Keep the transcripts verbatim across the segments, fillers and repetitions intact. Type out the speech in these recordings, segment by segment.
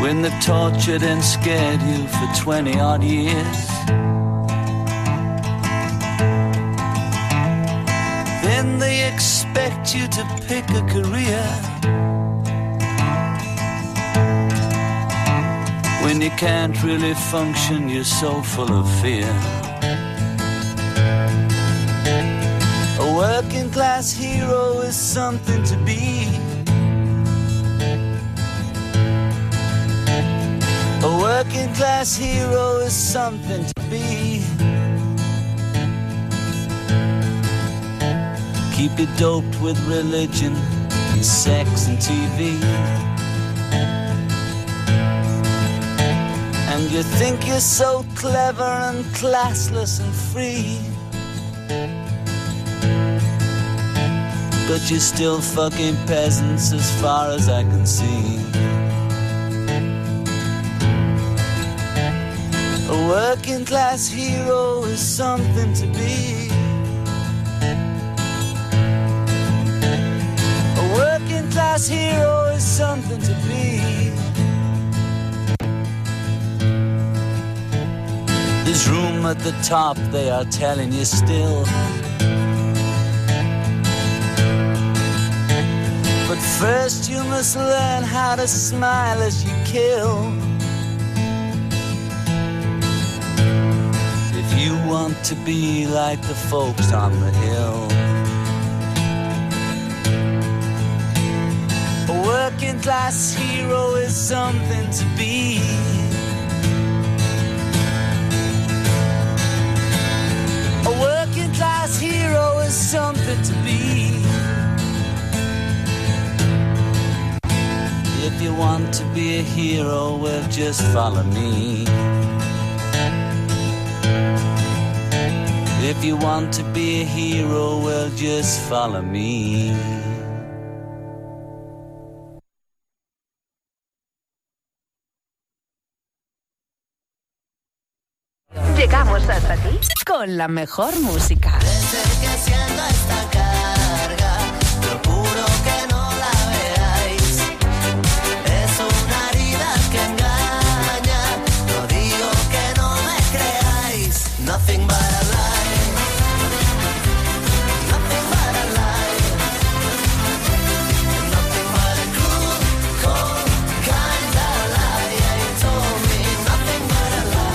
when they've tortured and scared you for twenty odd years. Then they expect you to pick a career when you can't really function, you're so full of fear. A working class hero is something to be. A working class hero is something to be. Keep you doped with religion and sex and T V. And you think you're so clever and classless and free, but you're still fucking peasants as far as I can see. A working class hero is something to be. A working class hero is something to be. There's room at the top, they are telling you still. But first you must learn how to smile as you kill. If you want to be like the folks on the hill. A working class hero is something to be. A working class hero is something to be. If you want to be a hero, well, just follow me. If you want to be a hero, well, just follow me. Llegamos hasta ti con la mejor música. Desde que siento esta carga, procuro que no la veáis. Es una herida que engaña, no digo que no me creáis. Nothing but a lie, nothing but a lie, nothing but a cruel, cold kind of lie. Yeah, you told me nothing but a lie.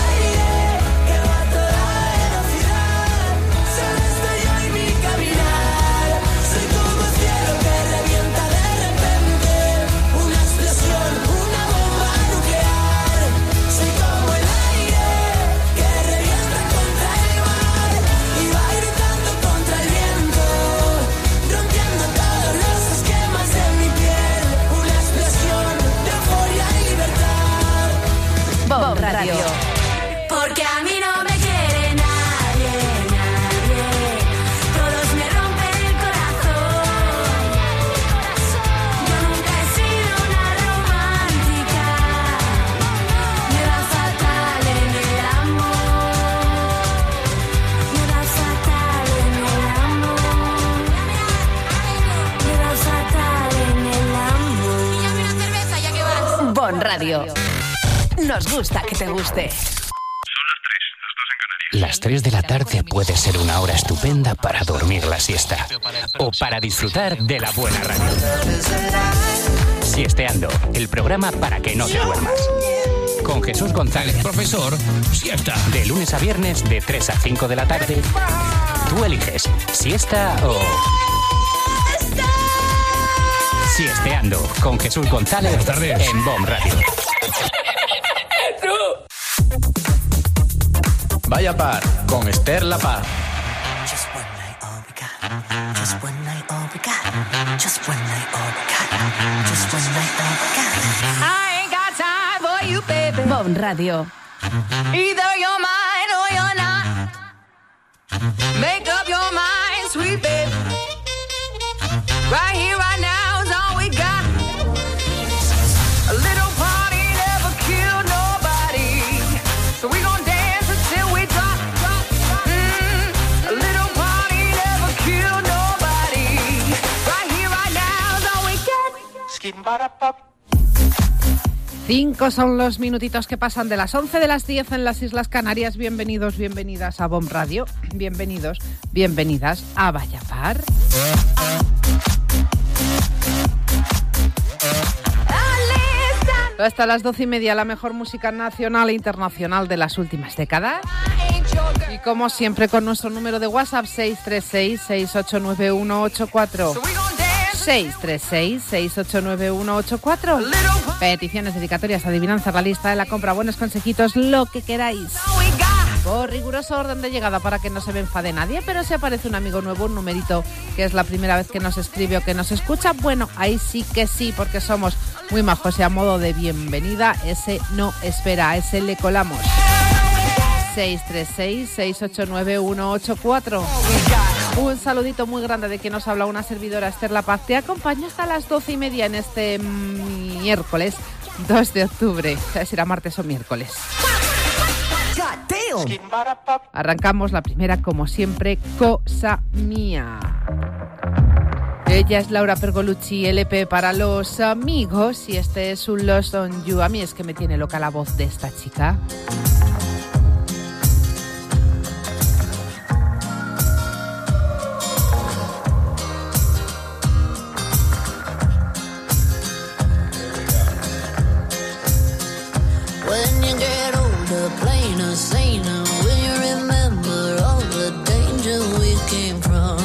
Radio. Porque a mí no me quiere nadie, nadie. Todos me rompen el corazón. Yo nunca he sido una romántica. Me va fatal en el amor. Me va fatal en el amor. Me va fatal en el amor. Píllame una cerveza ya que vas. Bon Radio. Nos gusta que te guste. Son las tres, las dos en Canarias. Las tres de la tarde puede ser una hora estupenda para dormir la siesta o para disfrutar de la buena radio. Siesteando, el programa para que no te duermas. Con Jesús González, profesor, siesta. De lunes a viernes de tres a cinco de la tarde. Tú eliges siesta o... Siesteando con Jesús González en Bon Radio. Vaya par con Esther La Paz. Just one night all we got. Just one night all we got. Just one night all we got. Just one night all we got. I ain't got time for you, baby. Bon Radio. Either you're mine or you're not. Make up your mind, sweet baby. Right here, right now is all we got. A little party never killed nobody, so we gon' dance until we drop, drop, drop. Mm, a little party never killed nobody. Right here, right now is all we got. Skin bada pop. Cinco son los minutitos que pasan de las once de las diez en las Islas Canarias. Bienvenidos, bienvenidas a Bomb Radio. Bienvenidos, bienvenidas a Vallapar. Hasta las doce y media, la mejor música nacional e internacional de las últimas décadas. Y como siempre, con nuestro número de WhatsApp seis tres seis, seis ocho nueve uno ocho cuatro. seis tres seis, seis ocho nueve uno ocho cuatro. Peticiones, dedicatorias, adivinanzas, la lista de la compra, buenos consejitos, lo que queráis. Por riguroso orden de llegada para que no se me enfade nadie, pero si aparece un amigo nuevo, un numerito que es la primera vez que nos escribe o que nos escucha, bueno, ahí sí que sí, porque somos muy majos y a modo de bienvenida, ese no espera, a ese le colamos. seis tres seis, seis ocho nueve uno ocho cuatro. Un saludito muy grande de quien nos habla, una servidora, Esther La Paz. Te acompaño hasta las doce y media en este miércoles dos de octubre. O sea, será martes o miércoles. Arrancamos la primera, como siempre, cosa mía. Ella es Laura Pergolucci, L P para los amigos, y este es un Lost on You. A mí es que me tiene loca la voz de esta chica. When you get older, plainer, saner, will you remember all the danger we came from?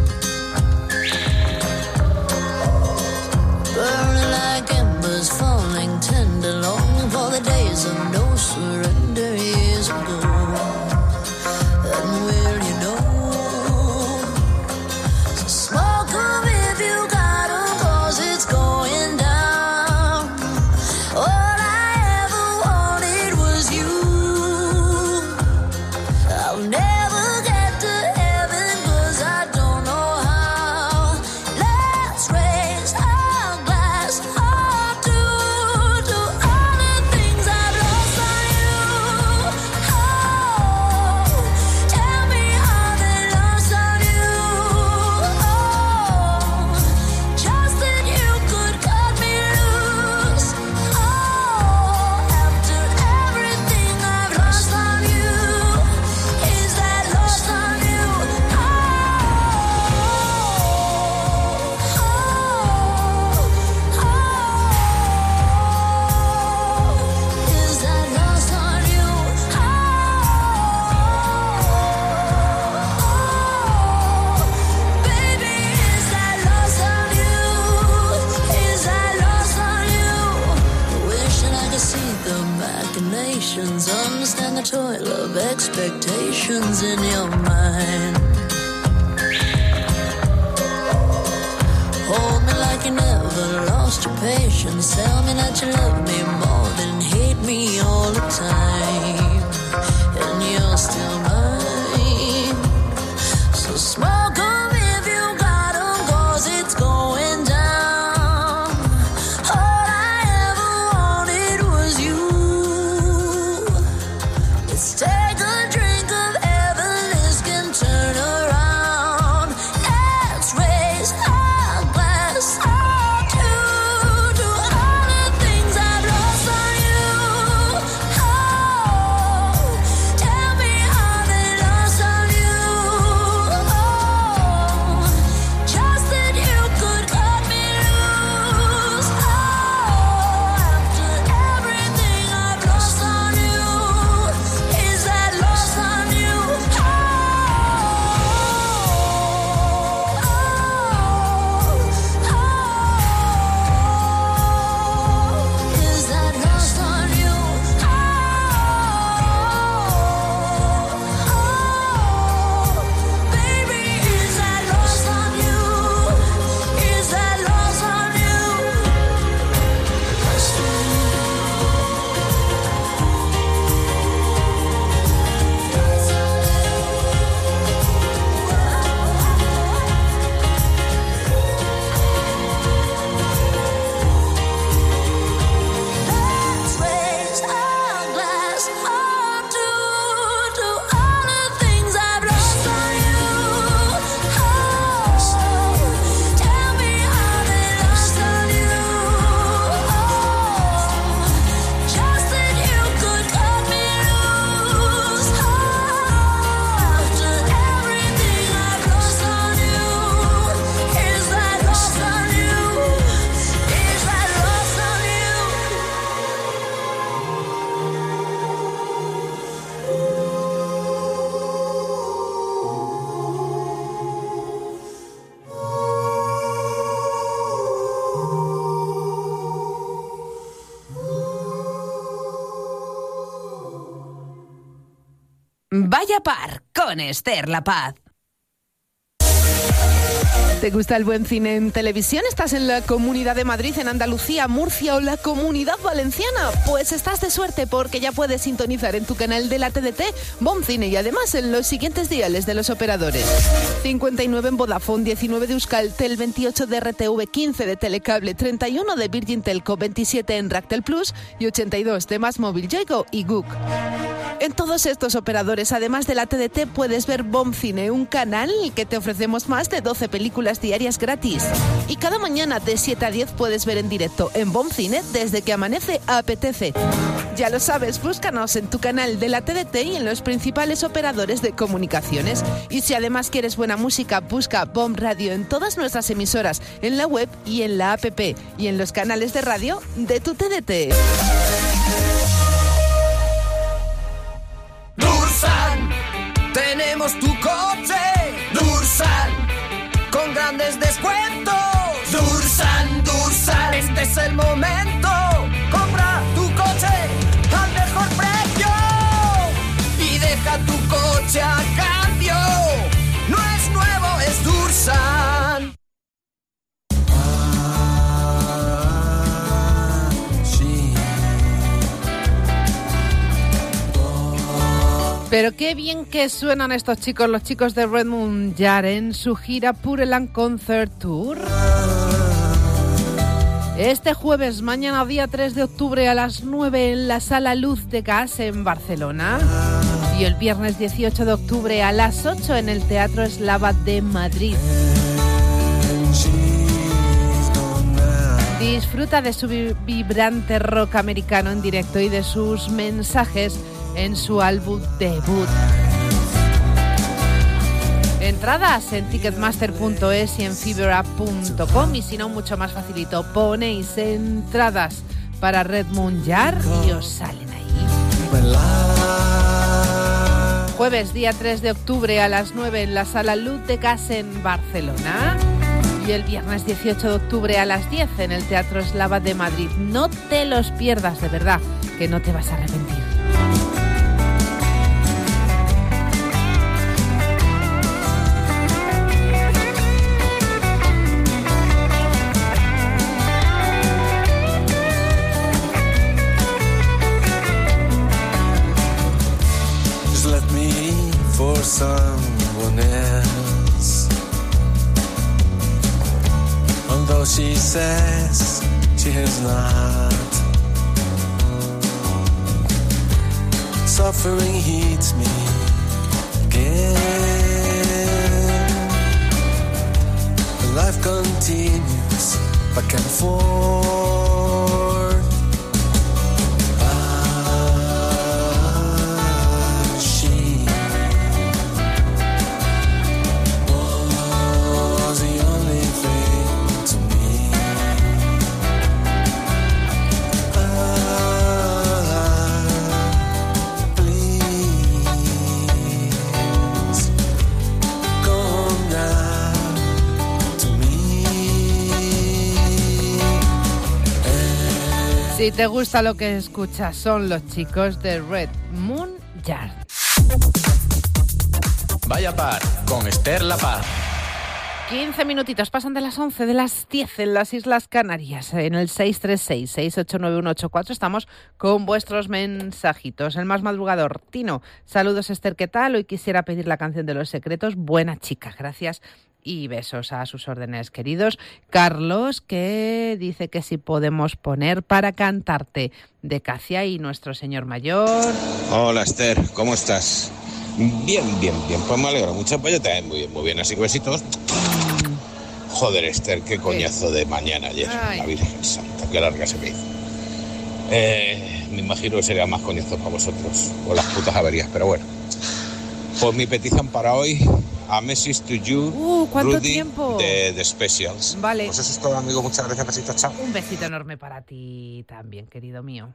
Burning like embers, falling tender, longing for the days of no surrender years ago. And will you know? So smoke 'em if you got 'em, 'cause it's going down. All I ever wanted was you. I'll never get to heaven 'cause I don't know how. Let's raise our glass up to, to all the things I've lost on you. Oh, tell me how they lost on you. Oh, just that you could cut me loose. Oh, after everything I've lost on you, is that lost on you? Oh, oh, oh, is that lost on you? Oh, baby, is that lost on you? Is that lost on you? Wishing I could see the machinations, understand the toil of expectations in your mind. Hold me like you never lost your patience. Tell me that you love me more than hate me all the time. And you're still mine. So smoke 'em if you got 'em, 'cause it's going down. All I ever wanted was you. Let's take a drink of heaven, this can turn around. Let's raise our glass up to, to all the things I've lost on you. Oh, Vaya Par con Esther La Paz. ¿Te gusta el buen cine en televisión? ¿Estás en la Comunidad de Madrid, en Andalucía, Murcia o la Comunidad Valenciana? Pues estás de suerte porque ya puedes sintonizar en tu canal de la T D T Bon Cine y además en los siguientes diales de los operadores. cincuenta y nueve en Vodafone, diecinueve de Euskaltel, veintiocho de R T V, quince de Telecable, treinta y uno de Virgin Telco, veintisiete en Ractel Plus y ochenta y dos de Más Móvil, Yoigo y Guk. En todos estos operadores, además de la T D T, puedes ver Bon Cine, un canal que te ofrecemos más de doce películas diarias gratis. Y cada mañana de siete a diez puedes ver en directo en Bon Cine desde que amanece apetece. Ya lo sabes, búscanos en tu canal de la T D T y en los principales operadores de comunicaciones. Y si además quieres buena música, busca Bon Radio en todas nuestras emisoras, en la web y en la app y en los canales de radio de tu T D T. Dursan, tenemos tu coche. Dursan, con grandes descuentos. Dursan, Dursan, este es el momento. Compra tu coche al mejor precio y deja tu coche a cambio. No es nuevo, es Dursan. Pero qué bien que suenan estos chicos, los chicos de Redmond Yard en su gira Pureland Concert Tour. Este jueves, mañana día tres de octubre a las nueve en la Sala Luz de Gas en Barcelona. Y el viernes dieciocho de octubre a las ocho en el Teatro Eslava de Madrid. Disfruta de su vibrante rock americano en directo y de sus mensajes en su álbum debut. Entradas en ticketmaster punto es y en fibera punto com y si no, mucho más facilito, ponéis entradas para Redmond Yard y os salen ahí. Jueves día tres de octubre a las nueve en la Sala Luz de Gas en Barcelona y el viernes dieciocho de octubre a las diez en el Teatro Eslava de Madrid. No te los pierdas, de verdad, que no te vas a arrepentir. For someone else, although she says she has not. Suffering heats me again. Life continues back and forth. Si te gusta lo que escuchas, son los chicos de Redmond Yard. Vaya Par con Esther La Paz. quince minutitos, pasan de las once, de las diez en las Islas Canarias. En el seis tres seis, seis ocho nueve uno ocho cuatro estamos con vuestros mensajitos. El más madrugador, Tino. Saludos, Esther, ¿qué tal? Hoy quisiera pedir la canción de Los Secretos. Buena chica, gracias. Y besos a sus órdenes, queridos. Carlos, que dice que si podemos poner Para cantarte, de Cacia y Nuestro Señor Mayor. Hola, Esther, ¿cómo estás? Bien, bien, bien, pues me alegro mucho, pues yo también muy bien, muy bien, así que besitos. Joder, Esther, qué coñazo de mañana ayer. Ay. La Virgen Santa, qué larga se me hizo. Eh, me imagino que sería más coñazo para vosotros, o las putas averías, pero bueno. Pues mi petición para hoy, A Message to You, uh, ¿cuánto Rudy, tiempo? de The Specials. Vale. Pues eso es todo, amigo, muchas gracias, besitos, chao. Un besito enorme para ti también, querido mío.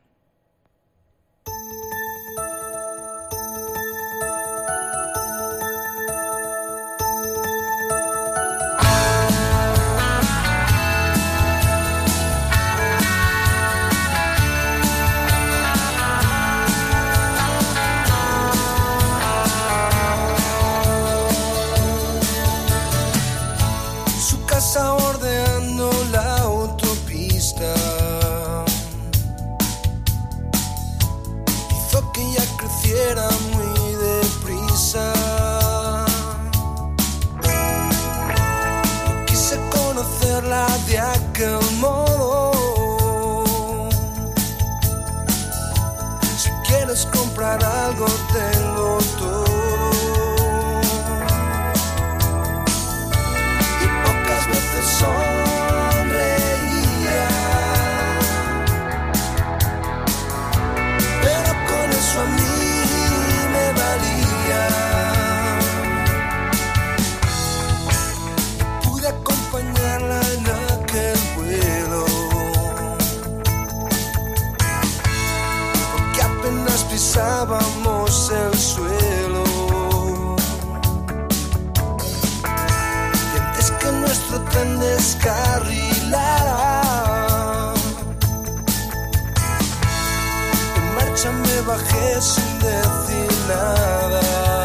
bajé sin decir nada.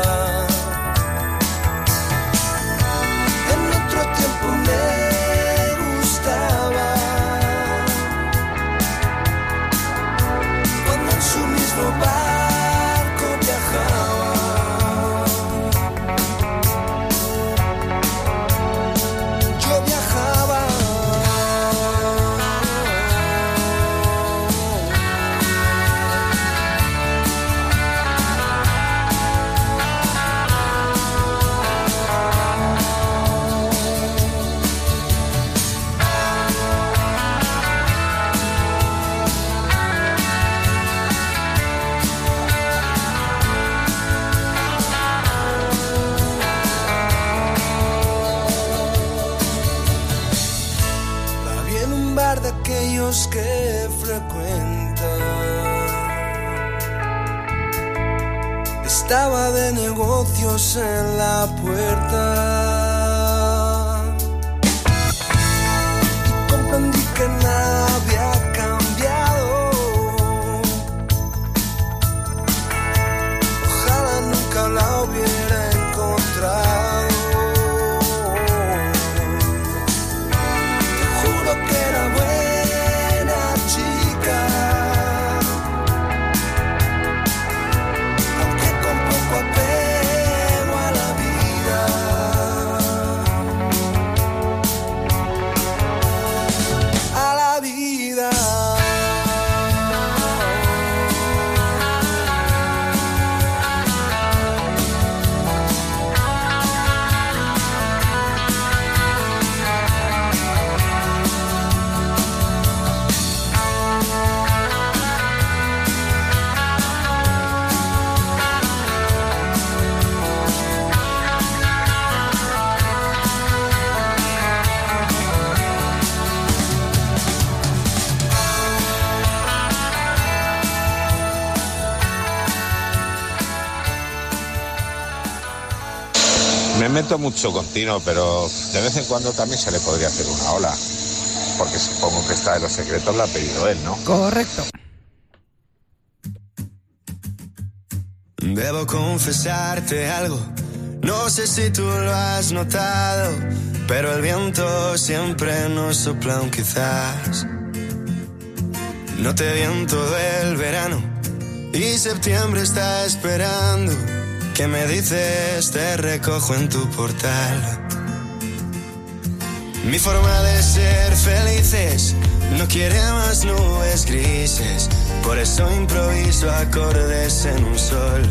En otro tiempo me gustaba cuando en su mismo barco viajaba. Yo viajaba. De aquellos que frecuentan, estaba de negocios en la puerta y comprendí que nada había cambiado. Ojalá nunca la hubiera encontrado. Que era buena chica, aunque con poco apego a la vida. A la vida. Me meto mucho continuo, pero de vez en cuando también se le podría hacer una ola. Porque supongo que esta de los secretos la ha pedido él, ¿no? Correcto. Debo confesarte algo, no sé si tú lo has notado, pero el viento siempre nos sopla un quizás. No te vi en todo el verano y septiembre está esperando. ¿Qué me dices? Te recojo en tu portal. Mi forma de ser felices no quiere más nubes grises, por eso improviso acordes en un sol.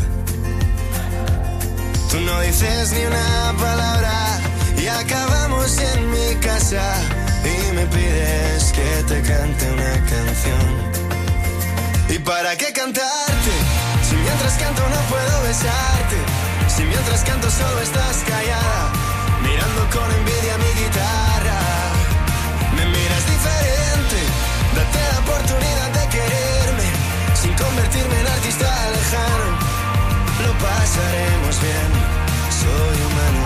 Tú no dices ni una palabra y acabamos en mi casa y me pides que te cante una canción. ¿Y para qué cantarte? Si mientras canto no puedo besarte, si mientras canto solo estás callada, mirando con envidia mi guitarra. Me miras diferente, date la oportunidad de quererme, sin convertirme en artista lejano. Lo pasaremos bien, soy humano.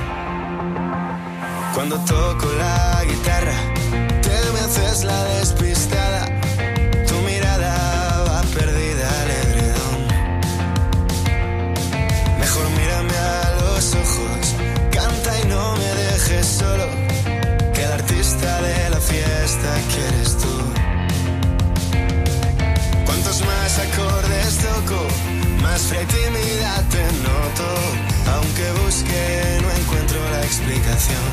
Cuando toco la guitarra, te me haces la despistada, tu mirada va perdida al edredón. Mejor mírame a los ojos, canta y no me dejes solo, que el artista de la fiesta quieres tú. Cuantos más acordes toco, más fría y timidez te noto, aunque busque no encuentro la explicación.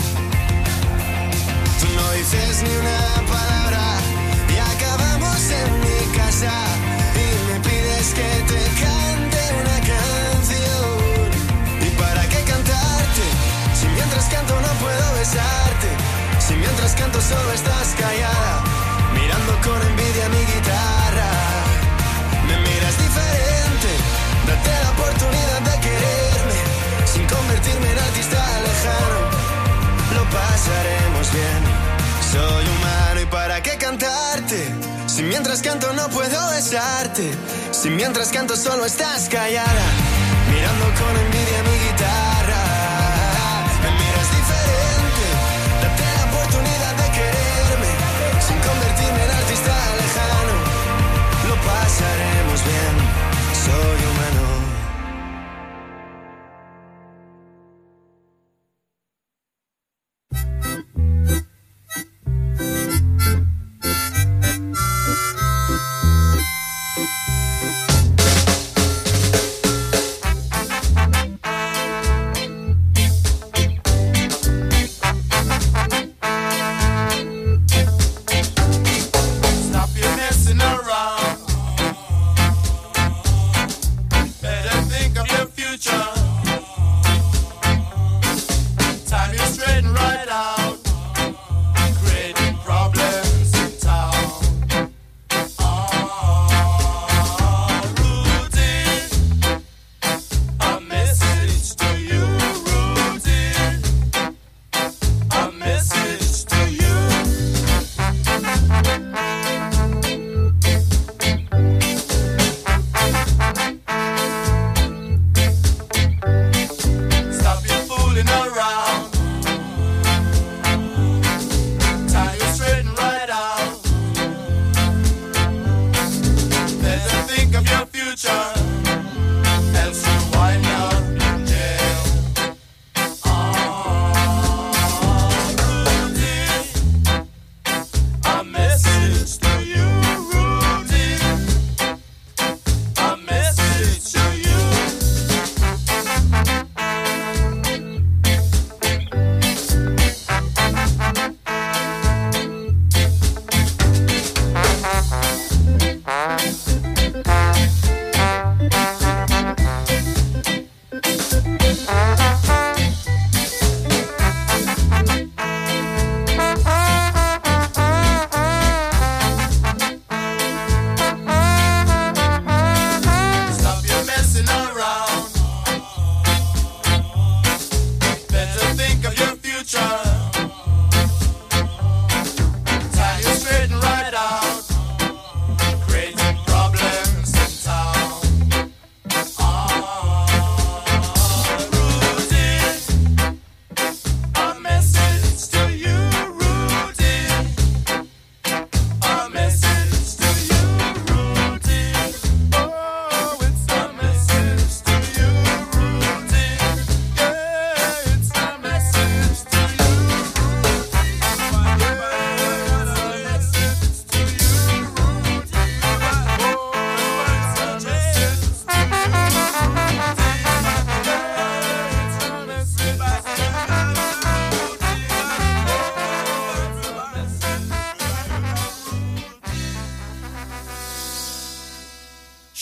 Tú no dices ni una palabra y acabamos en mi casa y me pides que te cante una canción. ¿Y para qué cantarte? Si mientras canto no puedo besarte, si mientras canto solo estás callada, mirando con envidia mi guitarra. Me miras diferente, date la oportunidad de quererme, sin convertirme en artista lejano. Lo pasaremos bien, soy humano. ¿Y para qué cantarte? Si mientras canto no puedo besarte, si mientras canto solo estás callada, mirando con envidia mi guitarra. Me miras diferente, date la oportunidad de quererme, sin convertirme en artista lejano. Lo pasaremos bien,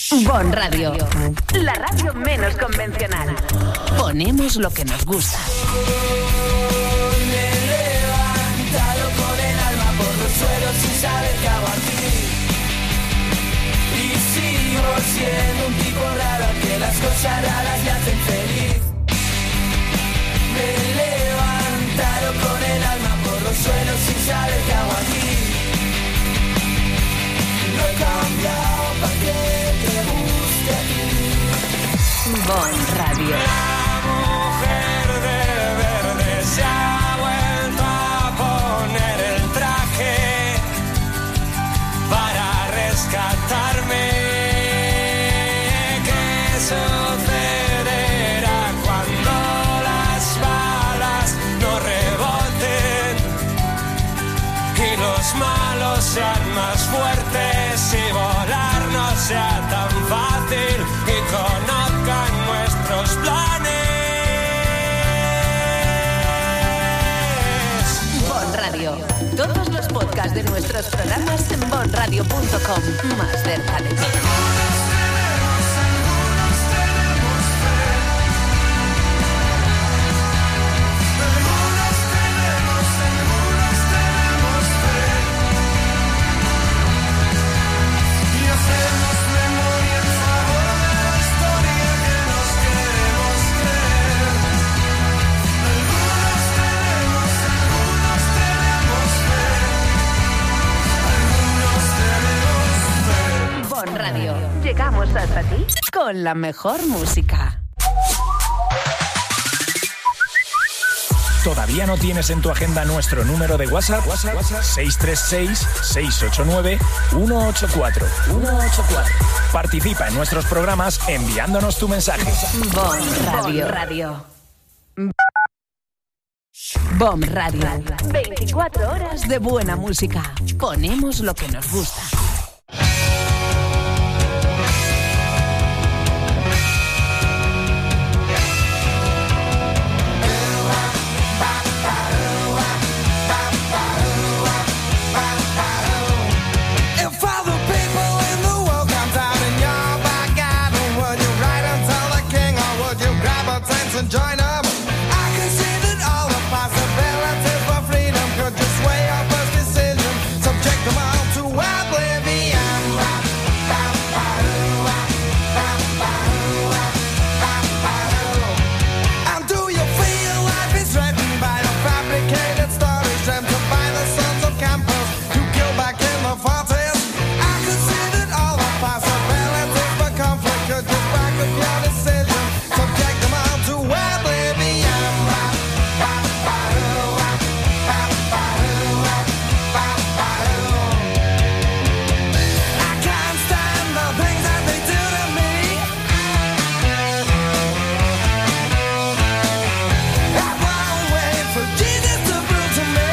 Bon Radio. La radio menos convencional. Ponemos lo que nos gusta. Me he levantado con el alma por los suelos sin saber qué hago aquí. Y sigo siendo un tipo raro que las cosas raras le hacen feliz. Me he levantado con el alma por los suelos sin saber qué hago aquí. No he cambiado para que te guste a ti. Bon Radio. La mujer de verde se ha vuelto a poner el traje para rescatarme. ¿Qué sucederá cuando las balas no reboten y los malos sean más fuertes y volar no sea tan fácil y conozcan nuestros planes? Bon Radio. Todos los podcasts de nuestros programas en bon radio punto com. Más cerca de ti. Radio. Llegamos hasta ti con la mejor música. ¿Todavía no tienes en tu agenda nuestro número de WhatsApp? WhatsApp, WhatsApp seis tres seis, seis ocho nueve, uno ocho cuatro. Participa en nuestros programas enviándonos tu mensaje. Bon Radio. Bon Radio. Bon Radio. veinticuatro horas de buena música. Ponemos lo que nos gusta. And join them. I considered all the possibilities for freedom could just sway our first decision, subject them all to oblivion. And do you feel life is threatened by the fabricated stories dreamt up by the sons of campus who killed back in the forties? I considered all the possibilities for conflict could just back up your decision, subject them all to oblivion. I can't stand the things that they do to me. I won't wait for Jesus to prove to me.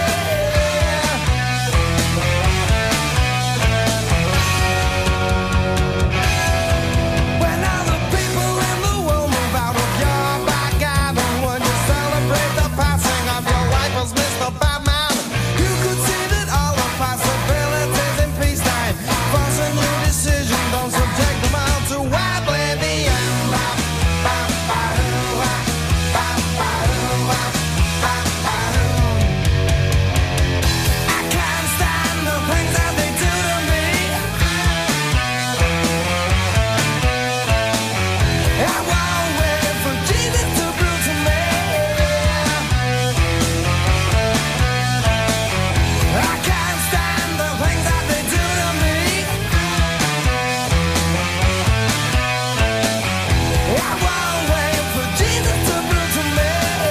When all the people in the world move out of your back garden, when you celebrate the passing of your life as Mister Batman, you considered all the possibilities in peacetime. Force a new decision, don't subject them all to oblivion. I can't stand the things that they do to me. I won't wait for Jesus to prove to me. I can't stand the things that they do to me. I won't wait for Jesus to prove to me.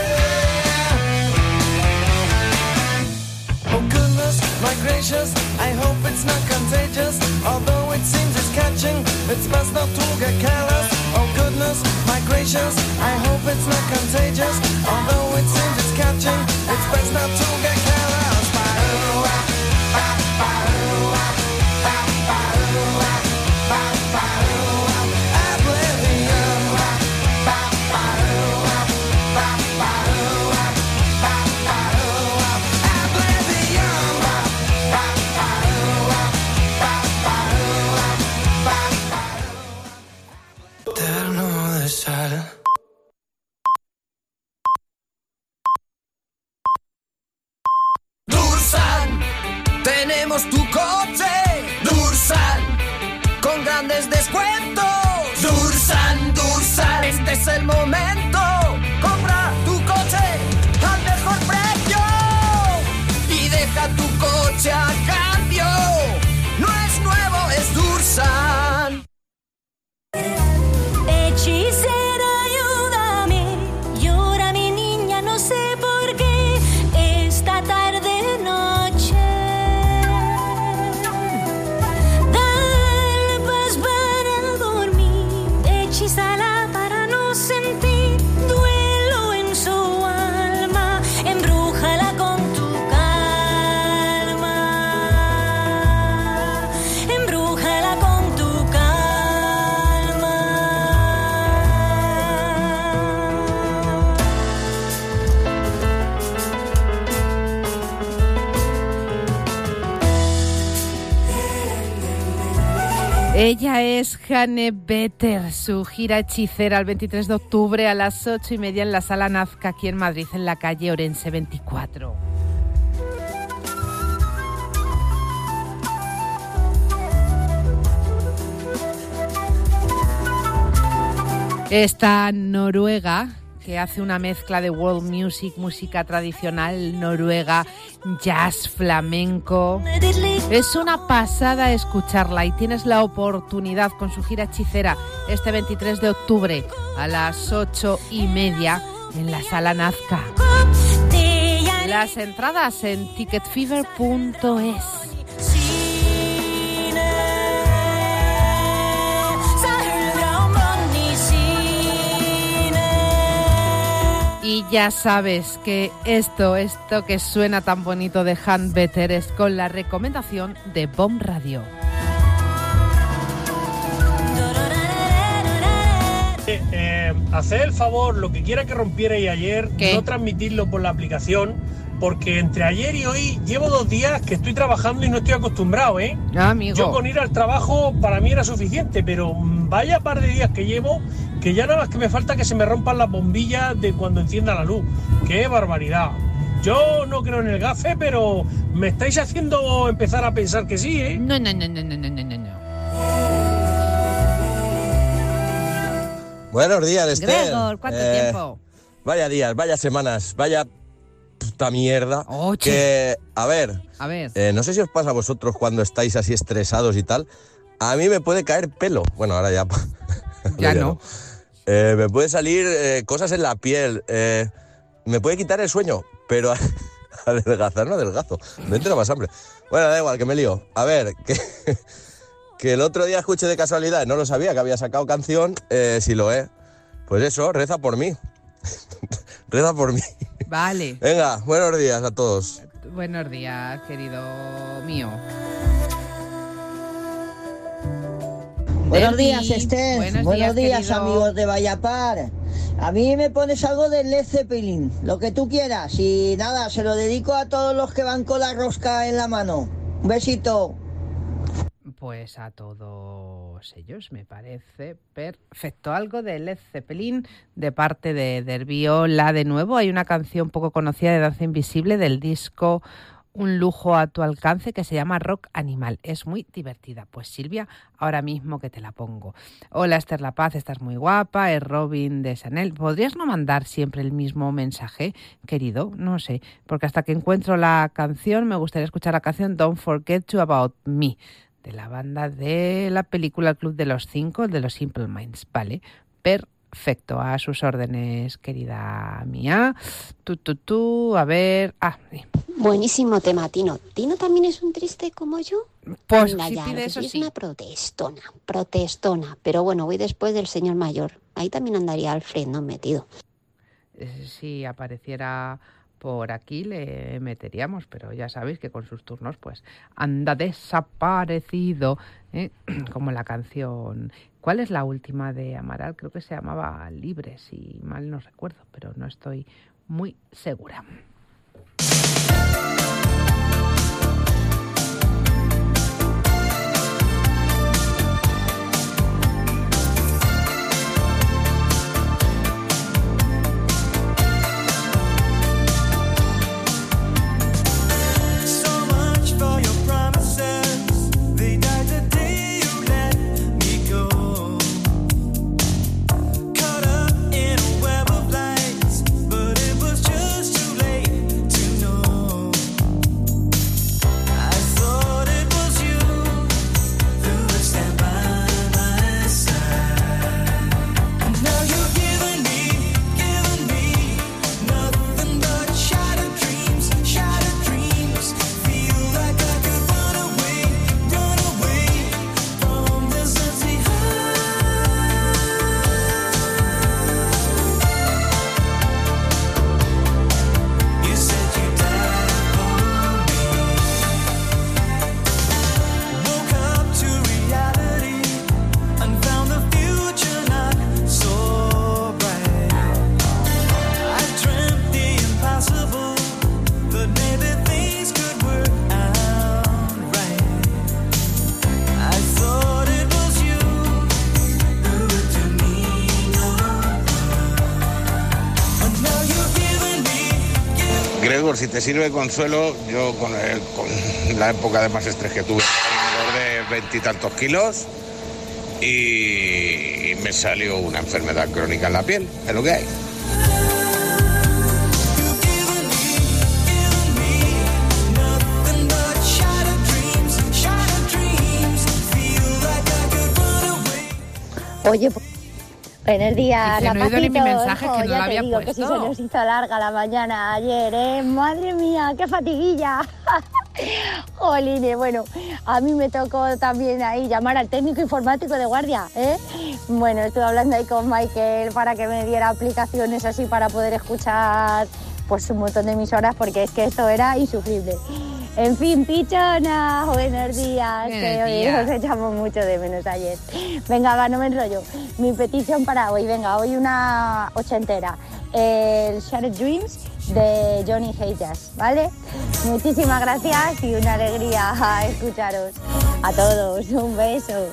Oh goodness, my gracious, I hope it's not contagious. Although it seems it's catching, it's best not to get careless. Oh goodness, my gracious, I hope it's not contagious. Although it seems it's catching, it's best not to get careless. el momento. Compra tu coche al mejor precio y deja tu coche a cambio. No es nuevo, es Dursan. Hechicera, ayúdame, llora mi niña, no sé por qué, esta tarde noche. Dale paz para dormir, hechízala para no sentir duelo en su alma, embrújala con tu calma, embrújala con tu calma. Ella es Hannah Better, su gira hechicera el veintitrés de octubre a las ocho y media en la Sala Nazca, aquí en Madrid, en la calle Orense veinticuatro. Esta noruega, que hace una mezcla de world music, música tradicional noruega, jazz, flamenco. Es una pasada escucharla y tienes la oportunidad con su gira hechicera este veintitrés de octubre a las ocho y media en la Sala Nazca. Las entradas en ticket fever punto es. Y ya sabes que esto, esto que suena tan bonito de Hannah Better es con la recomendación de Bomb Radio. Eh, eh, haced el favor, lo que quiera que rompierais ayer, ¿qué? No transmitirlo por la aplicación, porque entre ayer y hoy llevo dos días que estoy trabajando y no estoy acostumbrado, ¿eh? Ah, amigo. Yo con ir al trabajo para mí era suficiente, pero vaya par de días que llevo, que ya nada más que me falta que se me rompan las bombillas de cuando encienda la luz. ¡Qué barbaridad! Yo no creo en el gafe, pero me estáis haciendo empezar a pensar que sí, ¿eh? No, no, no, no, no, no, no, no. Buenos días, Esther. Gregor, ¿cuánto Eh, tiempo? Vaya días, vaya semanas, vaya puta mierda. Oye. Que, a ver, A ver. eh, no sé si os pasa a vosotros cuando estáis así estresados y tal. A mí me puede caer pelo. Bueno, ahora ya. Ya no. Eh, me puede salir eh, cosas en la piel. eh, me puede quitar el sueño, pero adelgazar no adelgazo. Me entra más hambre. Bueno, da igual, que me lío. A ver, que, que el otro día escuché de casualidad, no lo sabía, que había sacado canción, eh, si lo es. Pues eso, reza por mí. Reza por mí. Vale. Venga, buenos días a todos. Buenos días, querido mío. Buenos Derby. días, Esther. Buenos Buenos, días, días, querido. amigos de Vallapar. A mí me pones algo de Led Zeppelin, lo que tú quieras. Y nada, se lo dedico a todos los que van con la rosca en la mano. Un besito. Pues a todos ellos me parece perfecto. Algo de Led Zeppelin de parte de Derby. Hola de nuevo. Hay una canción poco conocida de Danza Invisible del disco Un lujo a tu alcance que se llama Rock Animal. Es muy divertida. Pues Silvia, ahora mismo que te la pongo. Hola Esther La Paz, estás muy guapa. Es Robin de Chanel. ¿Podrías no mandar siempre el mismo mensaje, querido? No sé, porque hasta que encuentro la canción me gustaría escuchar la canción Don't Forget to About Me, de la banda de la película El Club de los Cinco, de los Simple Minds. Vale, perfecto, a sus órdenes, querida mía. Tú, tú, tú, a ver... Ah, sí. Buenísimo tema, Tino. ¿Tino también es un triste como yo? Pues Anda sí, ya, pide lo que eso soy sí. Es una protestona, protestona. Pero bueno, voy después del señor mayor. Ahí también andaría Alfred, ¿no? Metido. Eh, Si apareciera por aquí le meteríamos, pero ya sabéis que con sus turnos pues anda desaparecido, ¿eh? Como la canción... ¿Cuál es la última de Amaral? Creo que se llamaba Libre, si mal no recuerdo, pero no estoy muy segura. So much for your promises. They died the day you let me go. Caught up in Gregor, si te sirve consuelo, yo con, el, con la época de más estrés que tuve, engordé veintitantos kilos y me salió una enfermedad crónica en la piel, es lo que hay. Oye, buenos días, Dice, la no he oído ni mi Pacito, mensaje, hijo, que no ya lo te había digo que puesto. si se nos hizo larga la mañana ayer, ¿eh? Madre mía, qué fatiguilla. Jolines, bueno, a mí me tocó también ahí llamar al técnico informático de guardia, ¿eh? Bueno, estuve hablando ahí con Michael para que me diera aplicaciones así para poder escuchar pues un montón de emisoras, porque es que esto era insufrible. En fin, pichona, buenos días, Buenos que hoy días. os echamos mucho de menos ayer. Venga, va, no me enrollo. Mi petición para hoy, venga, hoy una ochentera. El Shattered Dreams de Johnny Hayes, ¿vale? Muchísimas gracias y una alegría escucharos. A todos, un beso.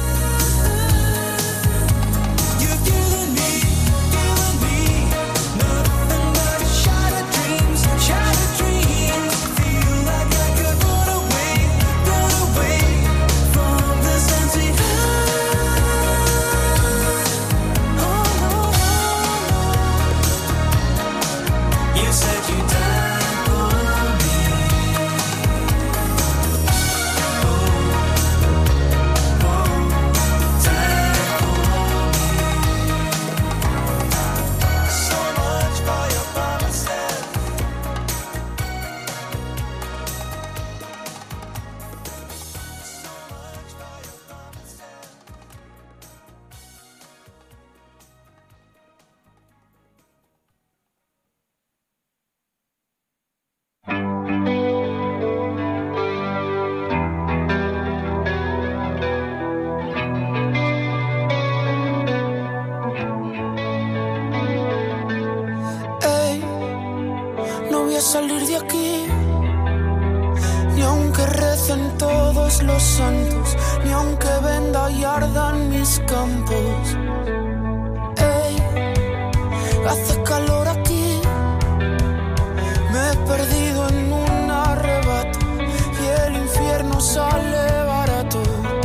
Ey, no voy a salir de aquí, ni aunque recen todos los santos, ni aunque venda y ardan mis campos. Ey, hace calor aquí, me he perdido en un arrebato y el infierno sale barato.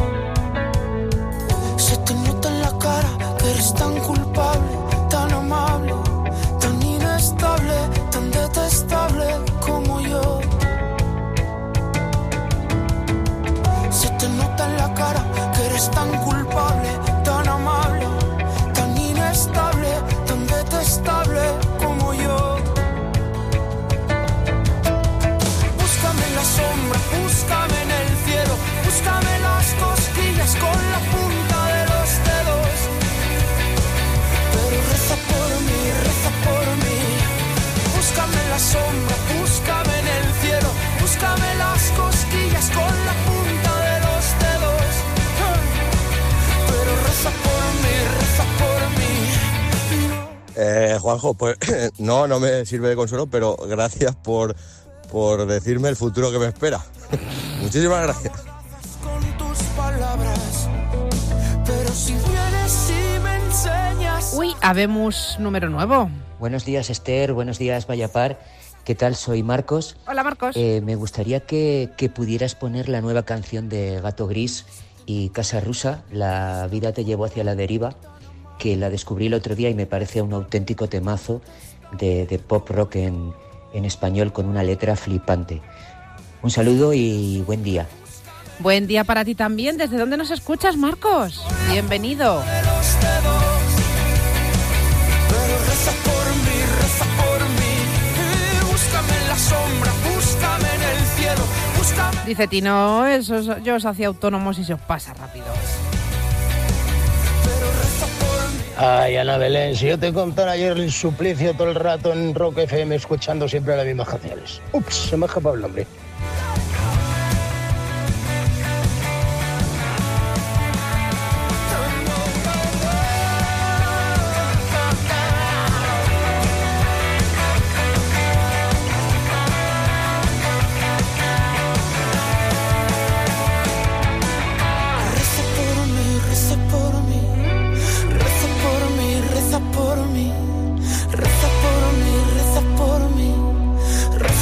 Se te nota en la cara que eres tan culpable, tan amable, tan inestable, tan detestable como yo. Se te nota en la cara que eres tan culpable, tan amable, tan inestable, tan detestable como yo. Búscame en la sombra, búscame en el cielo, búscame las cosquillas con la punta de los dedos. Pero reza por mí, reza por mí. Búscame en la sombra, búscame en el cielo, búscame las cosquillas con la punta de los dedos. Pero reza por mí, reza por mí. Eh, Juanjo, pues no, no me sirve de consuelo, pero gracias por, por decirme el futuro que me espera. Muchísimas gracias. Con tus palabras, pero si vienes y me enseñas. Uy, habemos número nuevo. Buenos días, Esther. Buenos días, Vallapar. ¿Qué tal? Soy Marcos. Hola, Marcos. Eh, me gustaría que, que pudieras poner la nueva canción de Gato Gris y Casa Rusa, La vida te llevó hacia la deriva, que la descubrí el otro día y me parece un auténtico temazo de, de pop rock en, en español con una letra flipante. Un saludo y buen día. Buen día para ti también. ¿Desde dónde nos escuchas, Marcos? Bienvenido. Pero reza por mí, reza por mí. Eh, Búscame en la sombra, búscame en el cielo, búscame. Dice Tino, eso es- yo os hacía autónomos y se os pasa rápido. Ay, Ana Belén, si yo te contara ayer el suplicio todo el rato en Rock F M escuchando siempre las mismas canciones. Ups, se me ha escapado el nombre. Reza por mí, reza por mí. Reza por mí, reza por mí. Reza por mí, reza por mí. Reza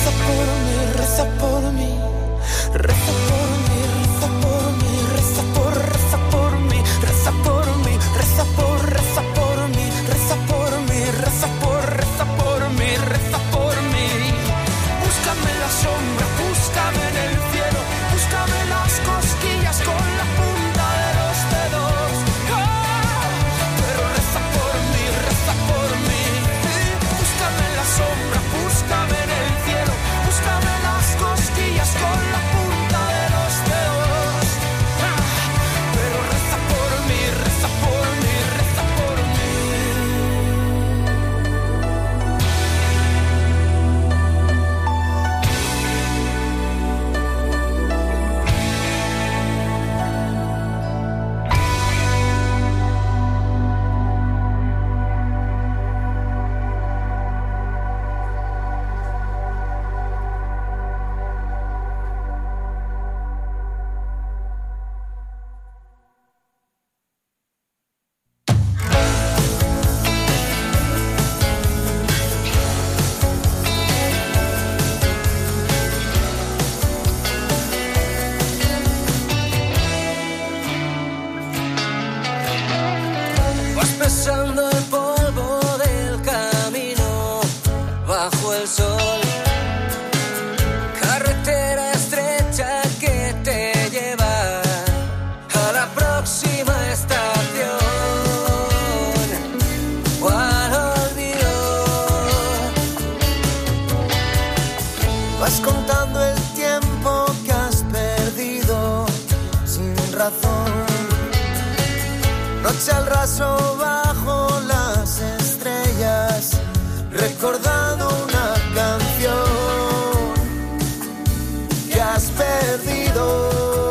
razón. Noche al raso bajo las estrellas, recordando una canción que has perdido.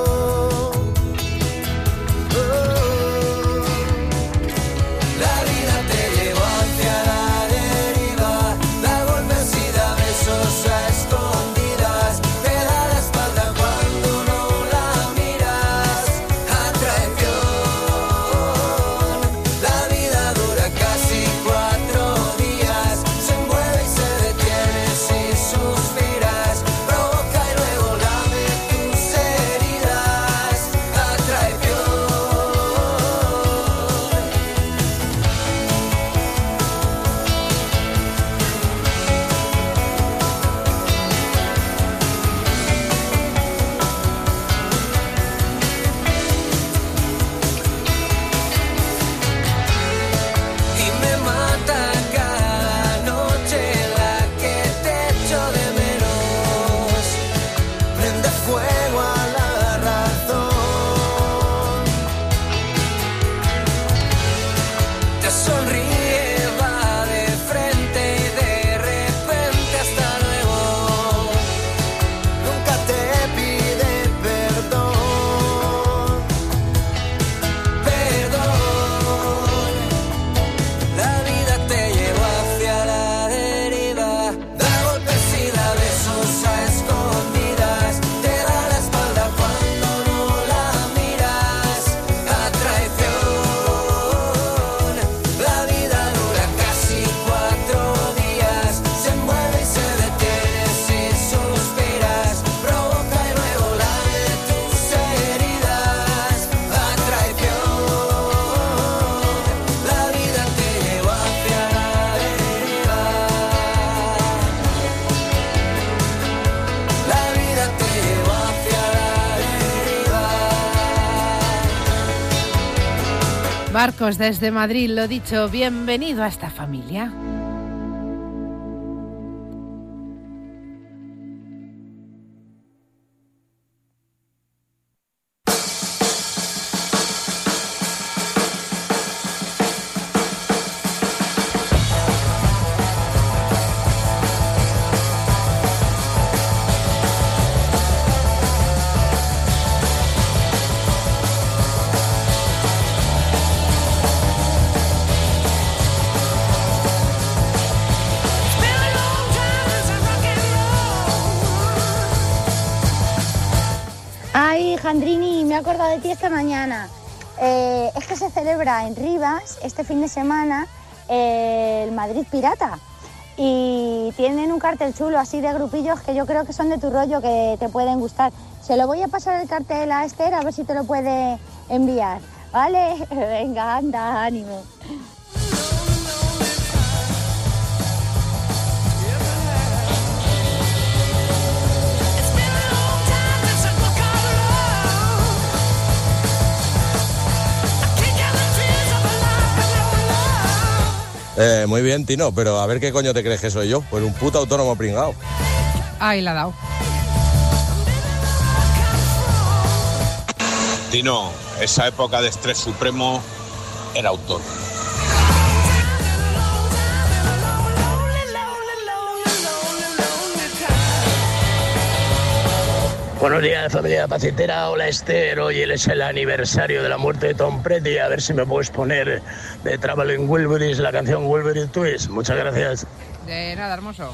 Marcos desde Madrid, lo dicho, bienvenido a esta familia. Jandrini, me he acordado de ti esta mañana. Eh, es que se celebra en Rivas este fin de semana eh, el Madrid Pirata y tienen un cartel chulo así de grupillos que yo creo que son de tu rollo, que te pueden gustar. Se lo voy a pasar el cartel a Esther a ver si te lo puede enviar, ¿vale? Venga, anda, ánimo. Eh, muy bien, Tino, pero a ver qué coño te crees que soy yo. Pues un puto autónomo pringao. Ahí la ha dado. Tino, esa época de estrés supremo era autónomo. Buenos días, familia pacitera. Hola, Esther. Hoy es el aniversario de la muerte de Tom Petty. A ver si me puedes poner de Traveling Wilburys la canción Wilbury Twist. Muchas gracias. De nada, hermoso.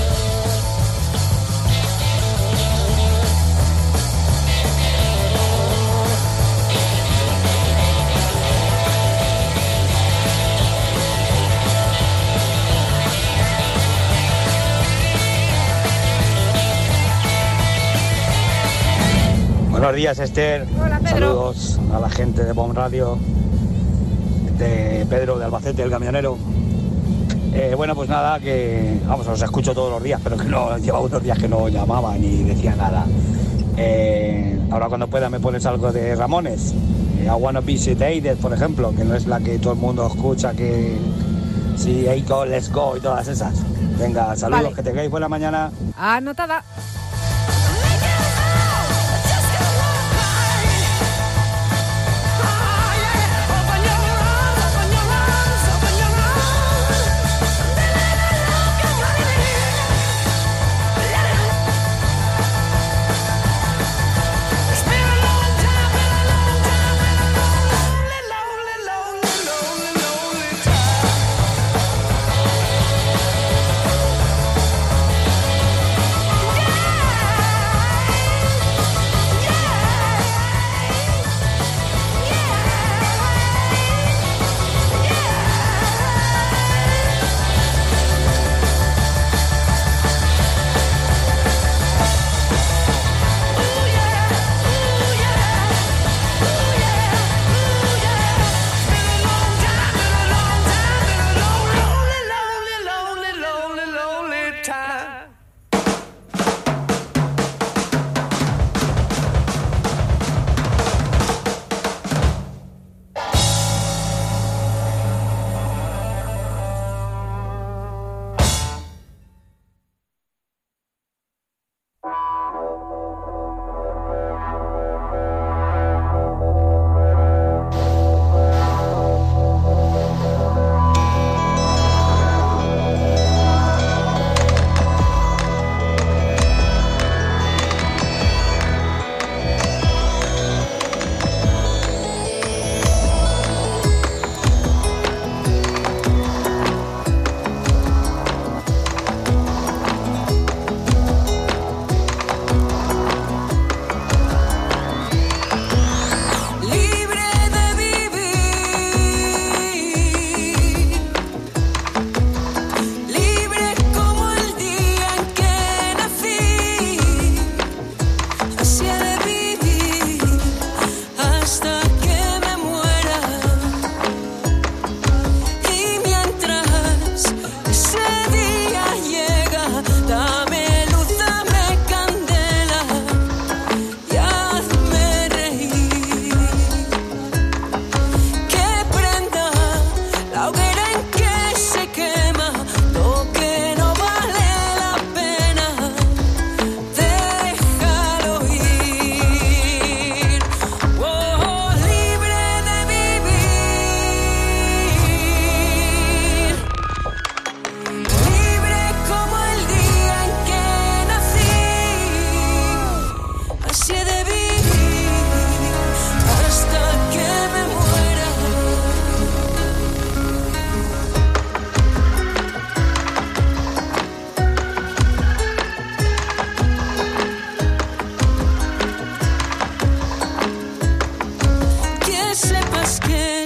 Buenos días, Esther. Hola, Pedro. Saludos a la gente de Bomb Radio, de Pedro de Albacete, el camionero. Eh, bueno, pues nada, que vamos, os escucho todos los días, pero que no lleva unos días que no llamaba ni decía nada. Eh, ahora cuando pueda me pones algo de Ramones. Eh, I Wanna Be Sedated, por ejemplo, que no es la que todo el mundo escucha, que sí, hey, go, let's go y todas esas. Venga, saludos, vale. Que tengáis buena mañana. Anotada.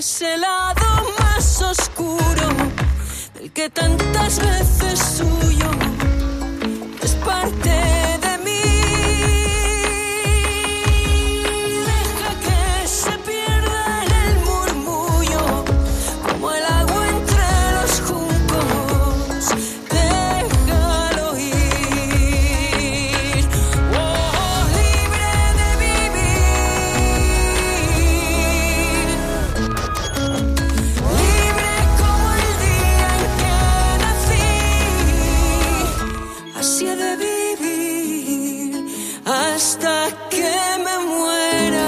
ese lado más oscuro del que tantas veces huyo, es parte de mí. Deja que se pierda en el murmullo, como el agua entre los juncos. Déjalo ir. Oh, libre de vivir. Libre como el día en que nací. Así he de vivir hasta que me muera.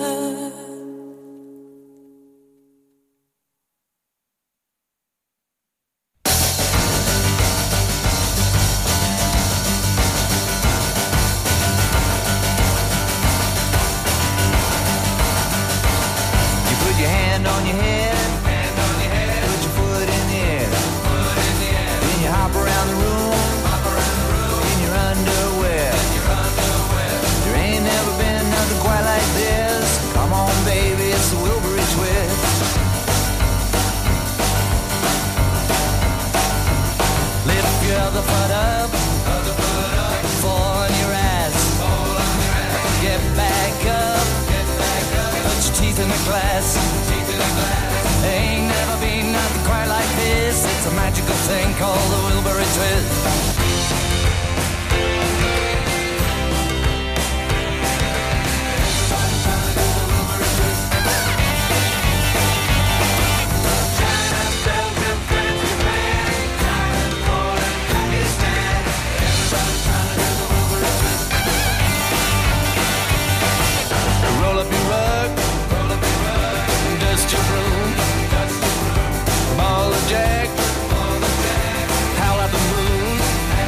You put your hand on your head, hand on your head, put your foot in the air, foot in the air. Then you hop around the room, hop around the room in your underwear, in your underwear. There ain't never been nothing quite like this. Come on, baby, it's the Wilbury twist. Lift your other foot up, other foot up, fall on your ass, fall on your ass. Get back up, get back up. Put your teeth in the glass, teeth in the glass. There ain't never been nothing quite like this. It's a magical thing called the Wilbury twist. Roll up your rug, roll up your rug, dust your broom, dust your broom. Ball of jack, ball of jack, howl at the moon,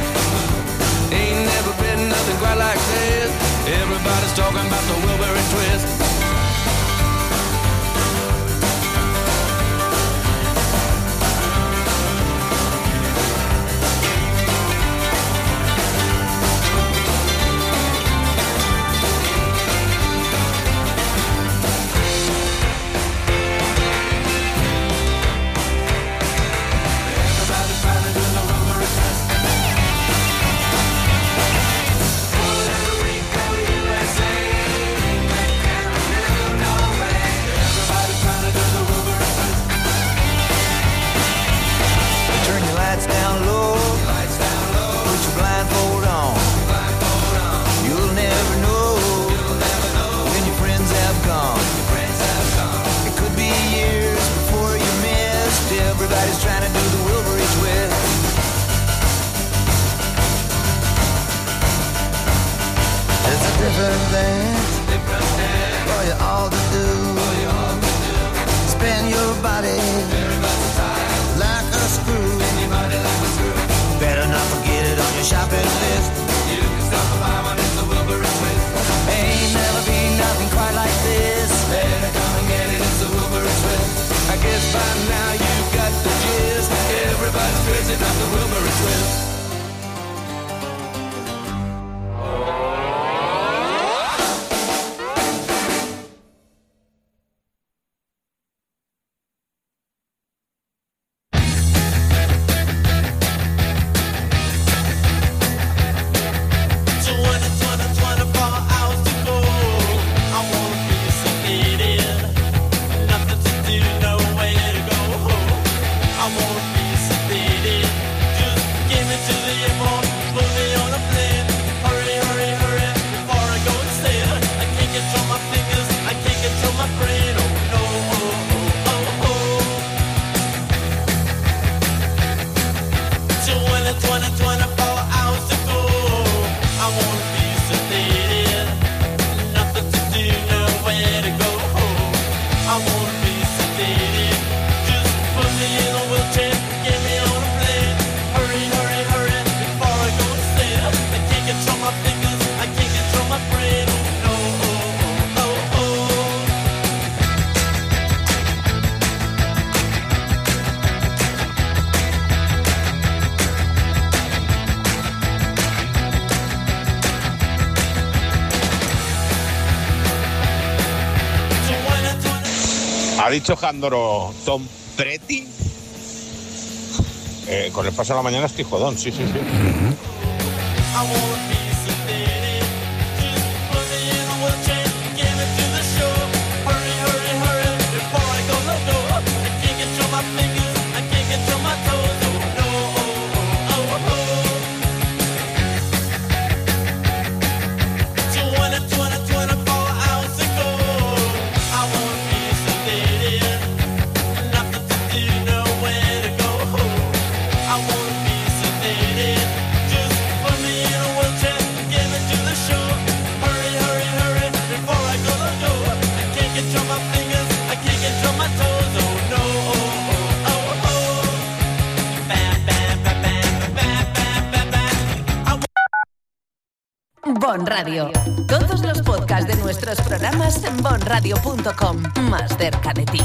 Ha dicho Jandro Tom Pretty. Eh, con el paso de la mañana estoy jodón, sí, sí, sí. Uh-huh. Bon Radio. Todos los podcasts de nuestros programas en bon radio punto com. Más cerca de ti.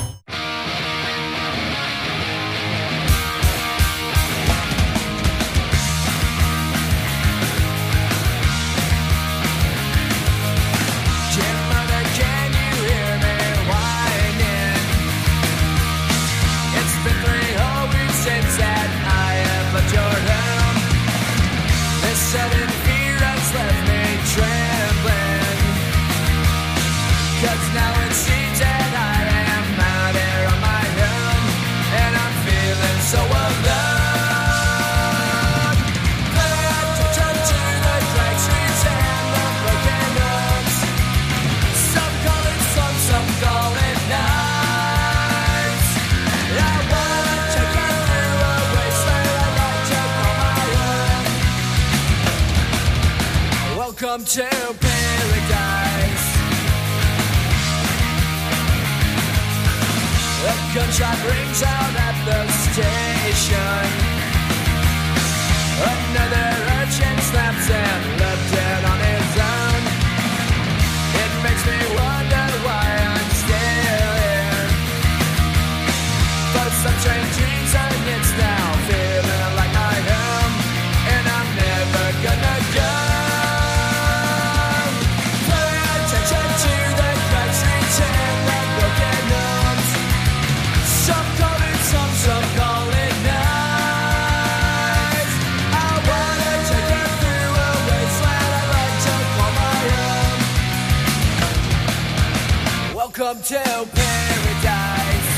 Welcome to paradise. A gunshot rings out at the station. Another urchin snaps and left dead on his own. It makes me wonder why I'm still here. But some strange reason it's now feeling like my home, and I'm never gonna go. Welcome to paradise.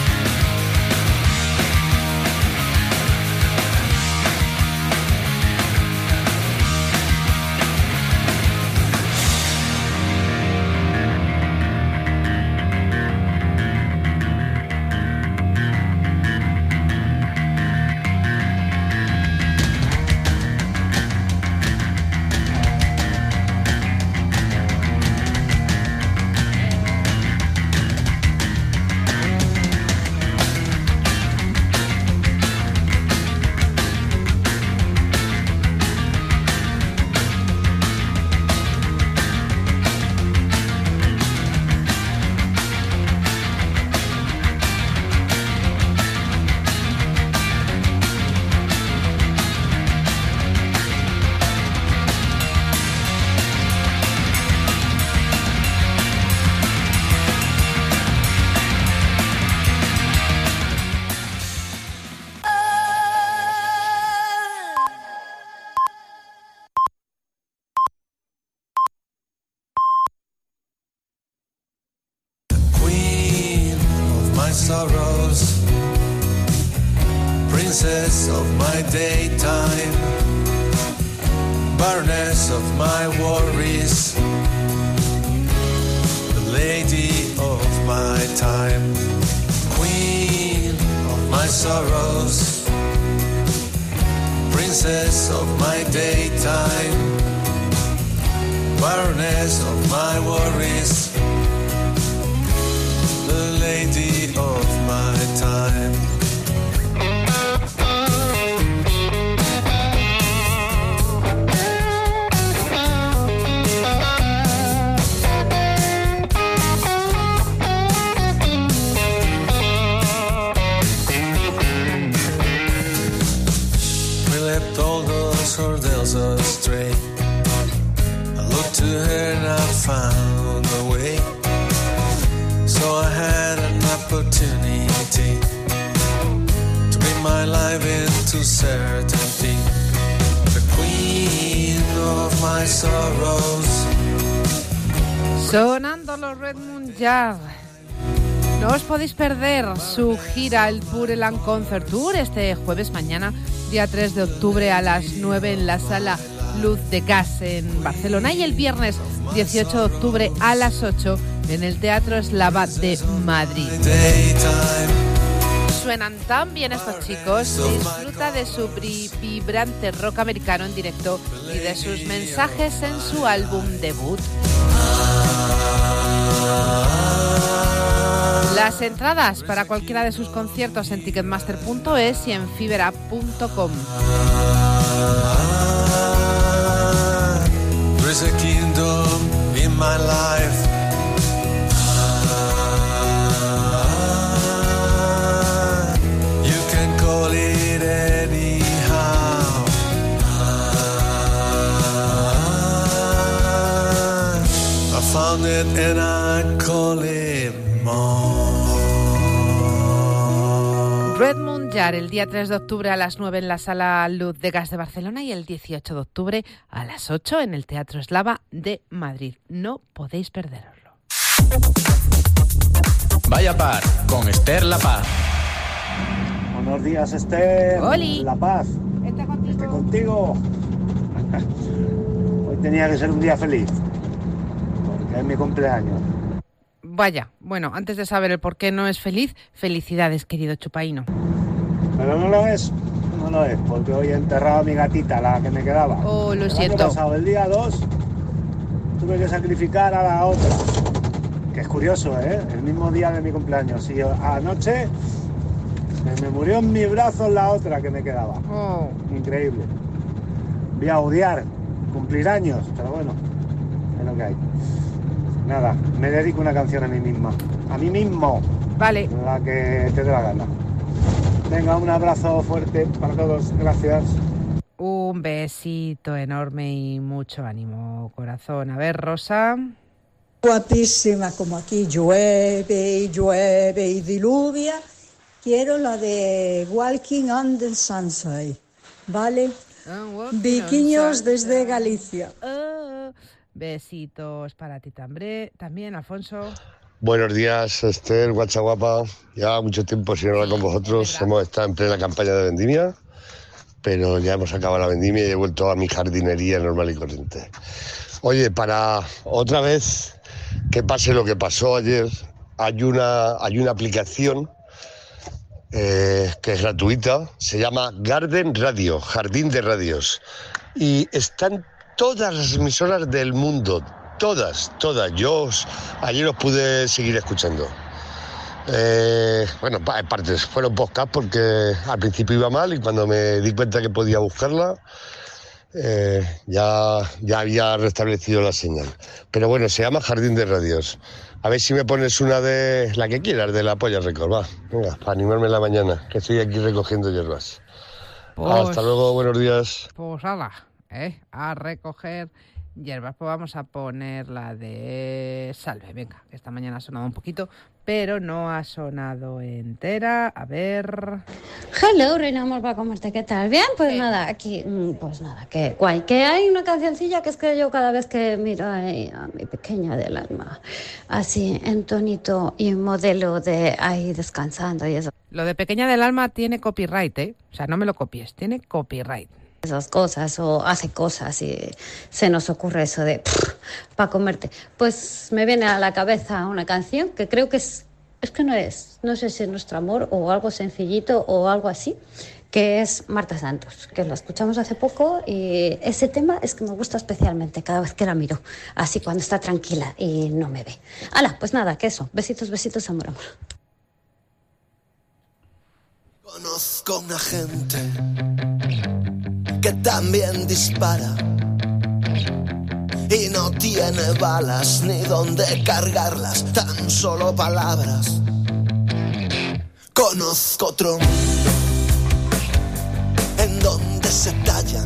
Sorrows, princess of my daytime, baroness of my worries, the lady of my time, queen of my sorrows, princess of my daytime, baroness of my worries, the lady of my time. We left all those hurdles astray. I looked to her and I found a way. So I had enough opportunity to bring my life into certainty. The queen of my sorrows. Sonando los Redmond Yard. No os podéis perder su gira, el Pureland Concert Tour, este jueves mañana, día tres de octubre a las nueve en la Sala Luz de Gas en Barcelona, y el viernes dieciocho de octubre a las ocho en el Teatro Eslava de Madrid. Suenan tan bien estos chicos, disfruta de su vibrante rock americano en directo y de sus mensajes en su álbum debut. Las entradas para cualquiera de sus conciertos en ticketmaster punto es y en fiberapp punto com. There's a kingdom in my life. You can call it anyhow. I found it and I call it more. Redmond Yard, el día tres de octubre a las nueve en la Sala Luz de Gas de Barcelona y el dieciocho de octubre a las ocho en el Teatro Eslava de Madrid. No podéis perderoslo. Vaya Par, con Esther La Paz. Buenos días, Esther. Oli. La Paz. Está contigo. Esté contigo. Hoy tenía que ser un día feliz, porque es mi cumpleaños. Vaya, bueno, antes de saber el por qué no es feliz, felicidades, querido chupaíno. Pero no lo es, no lo es, porque hoy he enterrado a mi gatita, la que me quedaba. Oh, lo el siento. año pasado, el día dos, tuve que sacrificar a la otra. Que es curioso, ¿eh? El mismo día de mi cumpleaños. Y anoche se me murió en mis brazos la otra que me quedaba. Oh. Increíble. Voy a odiar cumplir años, pero bueno, es lo que hay. Nada, me dedico una canción a mí misma. A mí mismo. Vale. La que te dé la gana. Venga, un abrazo fuerte para todos. Gracias. Un besito enorme y mucho ánimo, corazón. A ver, Rosa. Guapísima, como aquí llueve y llueve y diluvia. Quiero la de Walking on the Sunshine, ¿vale? Oh, Viquiños desde Galicia. Oh, besitos para ti también, también, Alfonso. Buenos días, Esther, guacha guapa. Lleva mucho tiempo sin hablar con vosotros. Hemos estado en plena campaña de vendimia, pero ya hemos acabado la vendimia y he vuelto a mi jardinería normal y corriente. Oye, para otra vez que pase lo que pasó ayer, hay una, hay una aplicación eh, que es gratuita, se llama Garden Radio, Jardín de Radios, y están todas las emisoras del mundo, todas, todas. Yo os, ayer os pude seguir escuchando. Eh, bueno, en partes, fueron podcast porque al principio iba mal y cuando me di cuenta que podía buscarla, eh, ya, ya había restablecido la señal. Pero bueno, se llama Jardín de Radios. A ver si me pones una de la que quieras, de la Polla Record, va. Venga, para animarme en la mañana, que estoy aquí recogiendo hierbas. Pues, hasta luego, buenos días. Pues ala, ¿eh? A recoger hierbas. Pues vamos a poner la de Salve, venga, que esta mañana ha sonado un poquito, pero no ha sonado entera. A ver... Hello, reina amor para comerte, ¿qué tal? ¿Bien? Pues nada, aquí, pues nada, que guay. Que hay una cancioncilla que es que yo cada vez que miro ahí a mi pequeña del alma, así en tonito y modelo de ahí descansando y eso. Lo de pequeña del alma tiene copyright, ¿eh? O sea, no me lo copies, tiene copyright. Esas cosas o hace cosas y se nos ocurre eso de para comerte. Pues me viene a la cabeza una canción que creo que es, es que no es, no sé si es Nuestro Amor o algo sencillito o algo así, que es Marta Santos, que la escuchamos hace poco y ese tema es que me gusta especialmente cada vez que la miro, así cuando está tranquila y no me ve. Hala, pues nada, que eso, besitos, besitos, amor, amor. Conozco una gente que también dispara y no tiene balas ni donde cargarlas, tan solo palabras. Conozco otro mundo en donde se tallan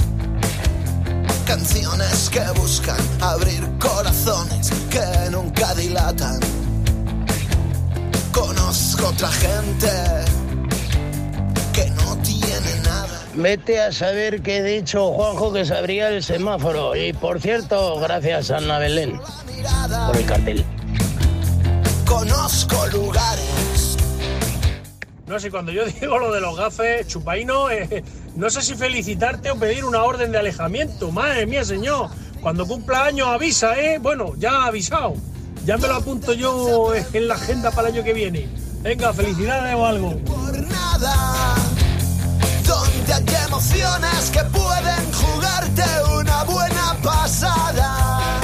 canciones que buscan abrir corazones que nunca dilatan. Conozco Conozco otra gente que no tiene nada. Vete a saber qué he dicho, Juanjo, que se abría el semáforo. Y por cierto, gracias a Ana Belén por el cartel. Conozco lugares. No sé, cuando yo digo lo de los gafes, Chupaino, eh, no sé si felicitarte o pedir una orden de alejamiento. Madre mía, señor. Cuando cumpla años avisa, ¿eh? Bueno, ya ha avisado. Ya me lo apunto yo en la agenda para el año que viene. Venga, felicidades o algo. Por nada. Donde hay emociones que pueden jugarte una buena pasada.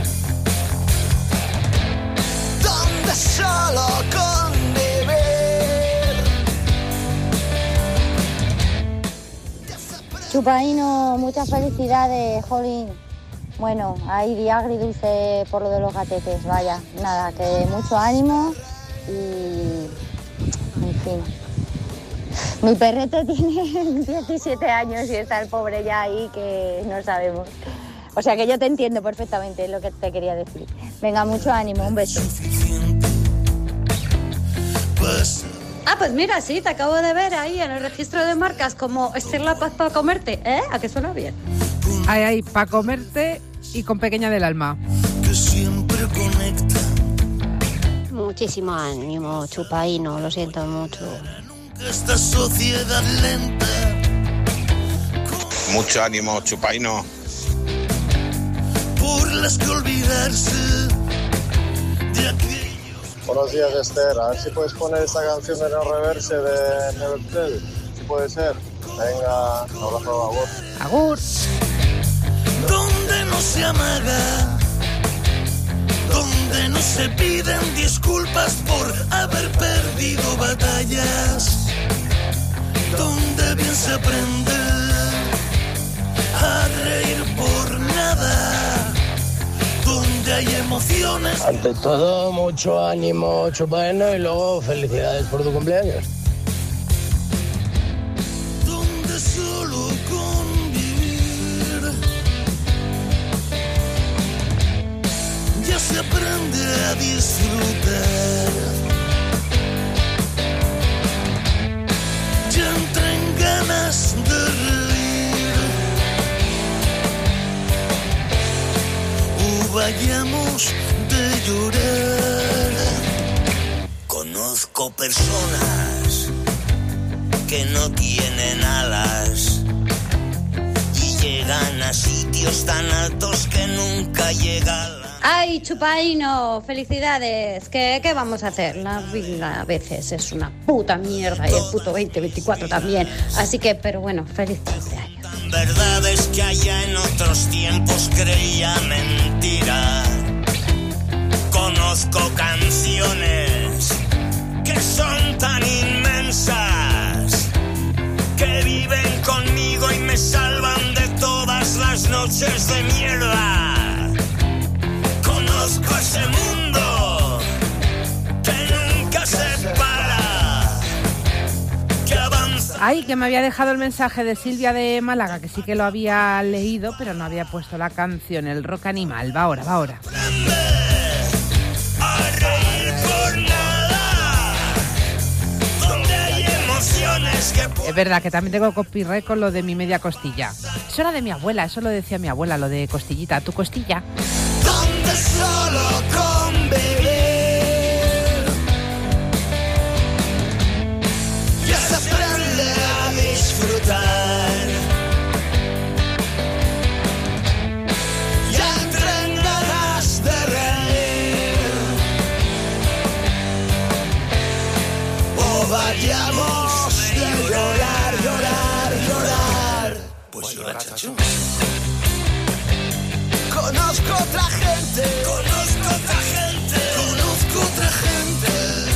Donde solo convivir. Chupaino, muchas felicidades, jolín. Bueno, ahí di agridulce por lo de los gatetes, vaya. Nada, que mucho ánimo y... en fin. Mi perrete tiene diecisiete años y está el pobre ya ahí que no sabemos. O sea que yo te entiendo perfectamente, es lo que te quería decir. Venga, mucho ánimo, un beso. Ah, pues mira, sí, te acabo de ver ahí en el registro de marcas como Esther La Paz para comerte, ¿eh? ¿A que suena bien? Ay, ay, para comerte y con pequeña del alma. Que siempre conecta. Muchísimo ánimo, Chupaino, lo siento mucho. Esta sociedad lenta. Mucho ánimo, Chupaino. Por las que olvidarse de aquellos. Buenos días, Esther. A ver si puedes poner esta canción en el reverse de Never Tell. Si puede ser. Venga, un abrazo a vos. Agur. Donde no se amaga, donde no se piden disculpas por haber perdido batallas, donde bien se aprende a reír por nada, donde hay emociones. Ante todo, mucho ánimo, Chupaino, y luego felicidades por tu cumpleaños. Donde solo convivir ya se aprende a disfrutar. Ya entran ganas de reír o vayamos de llorar. Conozco personas que no tienen alas y llegan a sitios tan altos que nunca llegan. ¡Ay, Chupaino! ¡Felicidades! ¿Qué, ¿Qué vamos a hacer? La vida a veces es una puta mierda y el puto veinte veinticuatro también. Así que, pero bueno, feliz cumpleaños. Verdades que allá en otros tiempos creía mentira. Conozco canciones que son tan inmensas que viven conmigo y me salvan de todas las noches de mierda. Conozco ese mundo que nunca se para, que avanza. Ay, que me había dejado el mensaje de Silvia de Málaga, que sí que lo había leído, pero no había puesto la canción, el rock animal. Va ahora, va ahora. A reír por nada, donde hay emociones que... Es verdad que también tengo copyright con lo de mi media costilla. Eso era de mi abuela, eso lo decía mi abuela, lo de costillita, tu costilla. Donde solo convivir ya se aprende a disfrutar. Ya entran ganas de reír o vayamos de llorar, llorar, llorar. Pues llora, chacho. Conozco otra gente, conozco otra gente, conozco otra gente,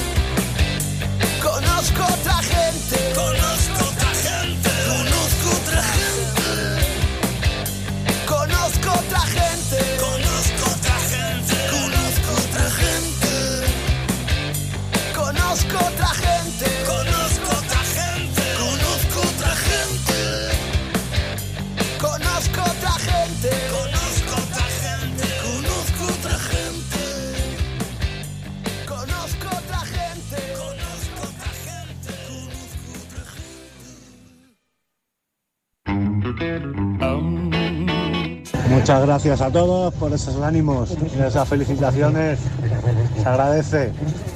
conozco otra gente, conozco otra gente, conozco otra gente, conozco otra gente, conozco otra gente, conozco otra gente, conozco otra gente, conozco otra gente, conozco otra gente, conozco otra gente, conozco otra gente, conozco otra gente, conozco otra gente, conozco Muchas gracias a todos por esos ánimos y esas felicitaciones. Se agradece.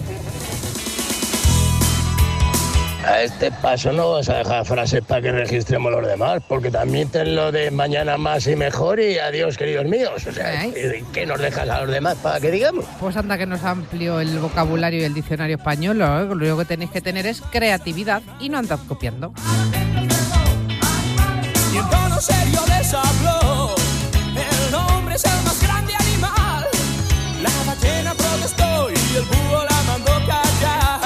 A este paso no vas a dejar frases para que registremos los demás, porque también ten lo de mañana más y mejor y adiós, queridos míos. O sea, ¿qué nos dejas a los demás para que digamos? Pues anda que nos amplió el vocabulario y el diccionario español. ¿eh? Lo único que tenéis que tener es creatividad y no andad copiando. Y en tono serio les habló. El hombre es el más grande animal. La ballena protestó y el búho la mandó callar.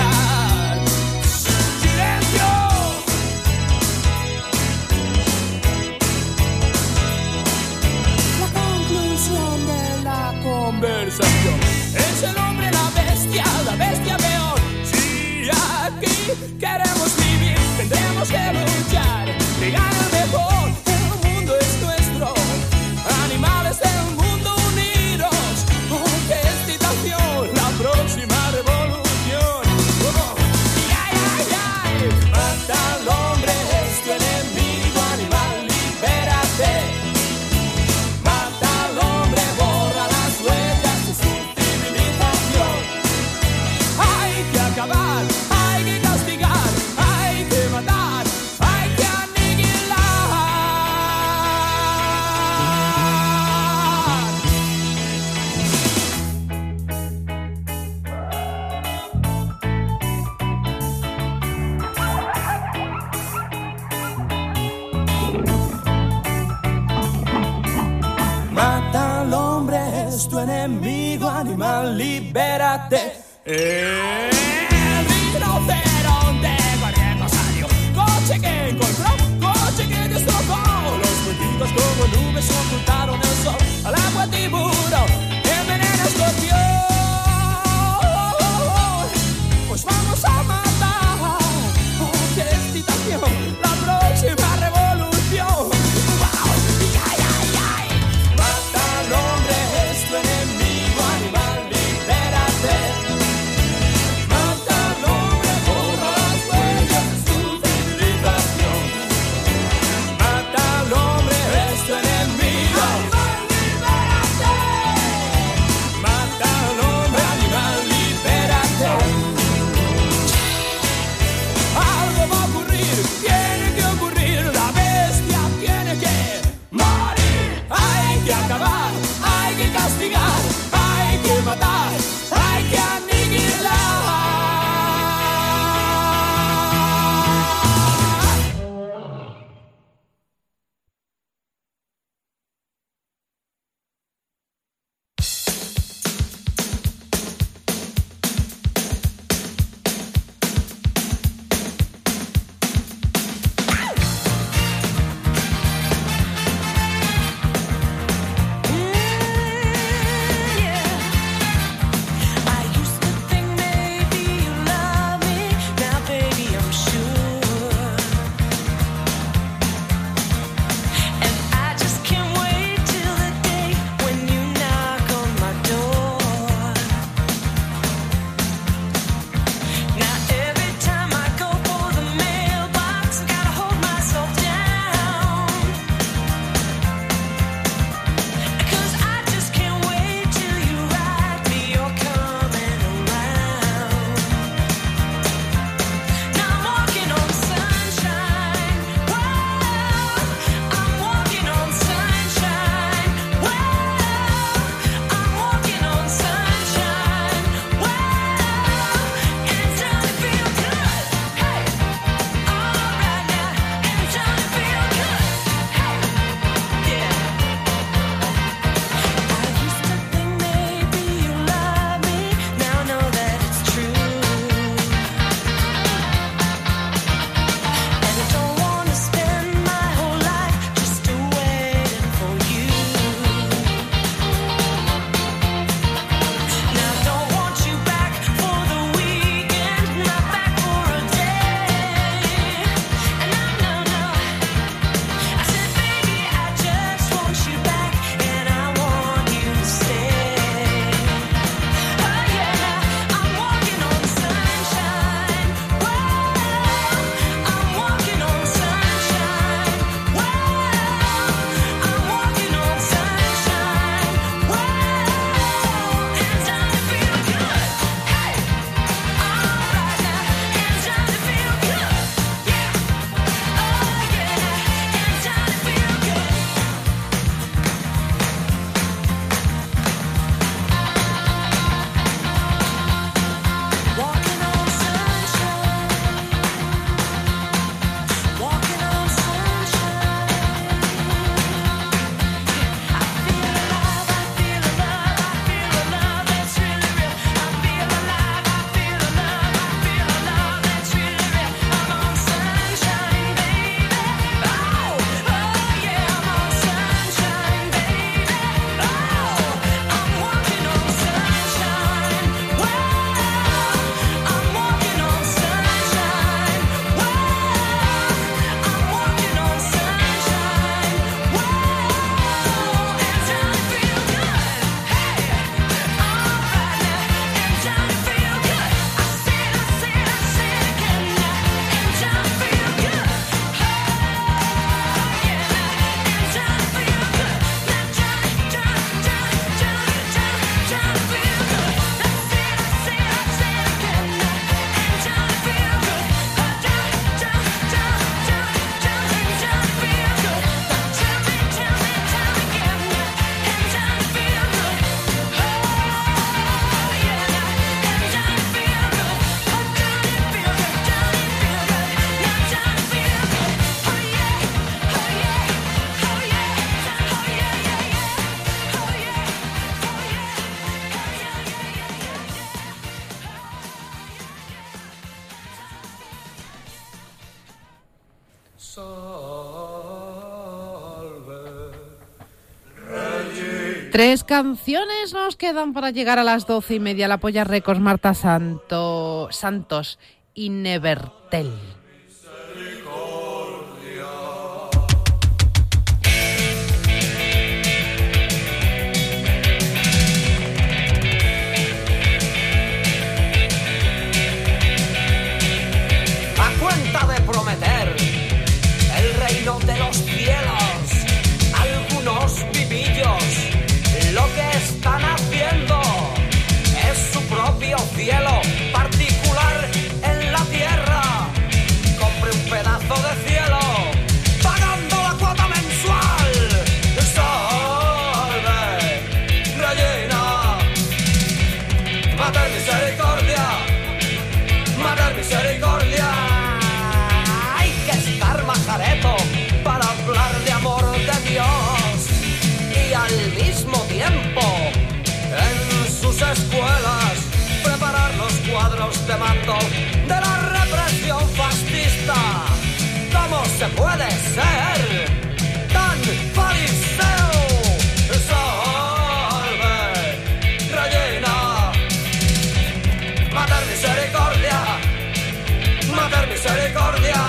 Conversación. Es el hombre la bestia, la bestia peor. Si aquí queremos vivir, tendremos que luchar, llegar al mejor. El mundo es nuestro, animales del mundo unidos. Oh, qué excitación, la próxima revolución. Oh, ay, ay, ay. Mata al hombre, es tu enemigo, animal, libérate. Hay que castigar, hay que matar, hay que aniquilar. Mata al hombre, es tu enemigo, animal, libérate. Eh. Rinoceronte, cualquier cosa dio. Coche que encontró, coche que destrozó. Los puntitos como nubes ocultaron el sol. Al agua tiburón, envenena escorpión. Pues vamos a matar. Oh, qué excitación, la próxima revolución. Wow, ay, ay, ay. Mata al hombre, es tu enemigo, animal, libérate. Tres canciones nos quedan para llegar a las doce y media. La Polla Records, Marta Santo, Santos y Nevertel. A cuenta de prometer el reino de los cielos, algunos vivillos lo que están haciendo es su propio cielo particular en la tierra. Compre un pedazo de cielo pagando la cuota mensual. Salve, Regina, Mater misericordia, Mater misericordia. Hay que estar majareto para hablar de amor de Dios y al mismo tiempo en sus escuelas preparar los cuadros de mando de la represión fascista. ¿Cómo se puede ser tan fariseo? Salve, Regina, Mater misericordia, Mater misericordia.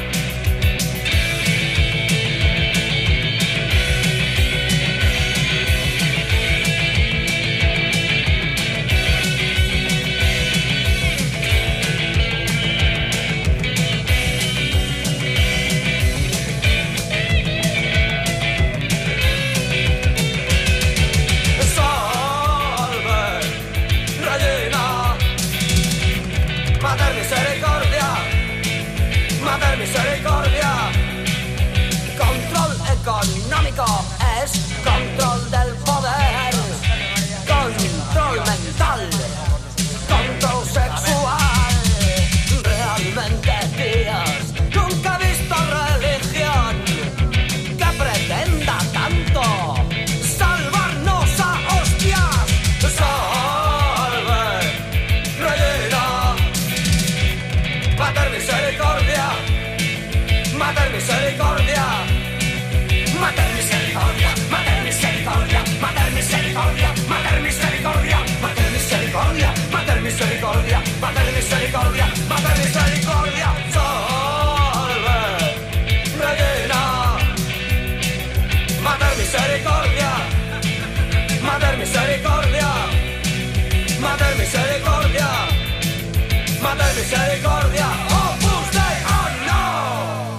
Mater misericordia. Control económico es control del poder. Control mental, control sexual. Realmente, tías, nunca he visto religión que pretenda tanto salvarnos a hostias. Salve, Regina, Mater misericordia, Mater misericordia, Mater misericordia, Mater misericordia, Mater misericordia, Mater misericordia, Mater misericordia, Mater misericordia, Mater misericordia, Mater misericordia. Salve, Regina, Mater misericordia, Mater misericordia, Mater misericordia, Mater misericordia. Opus Dei, oh no.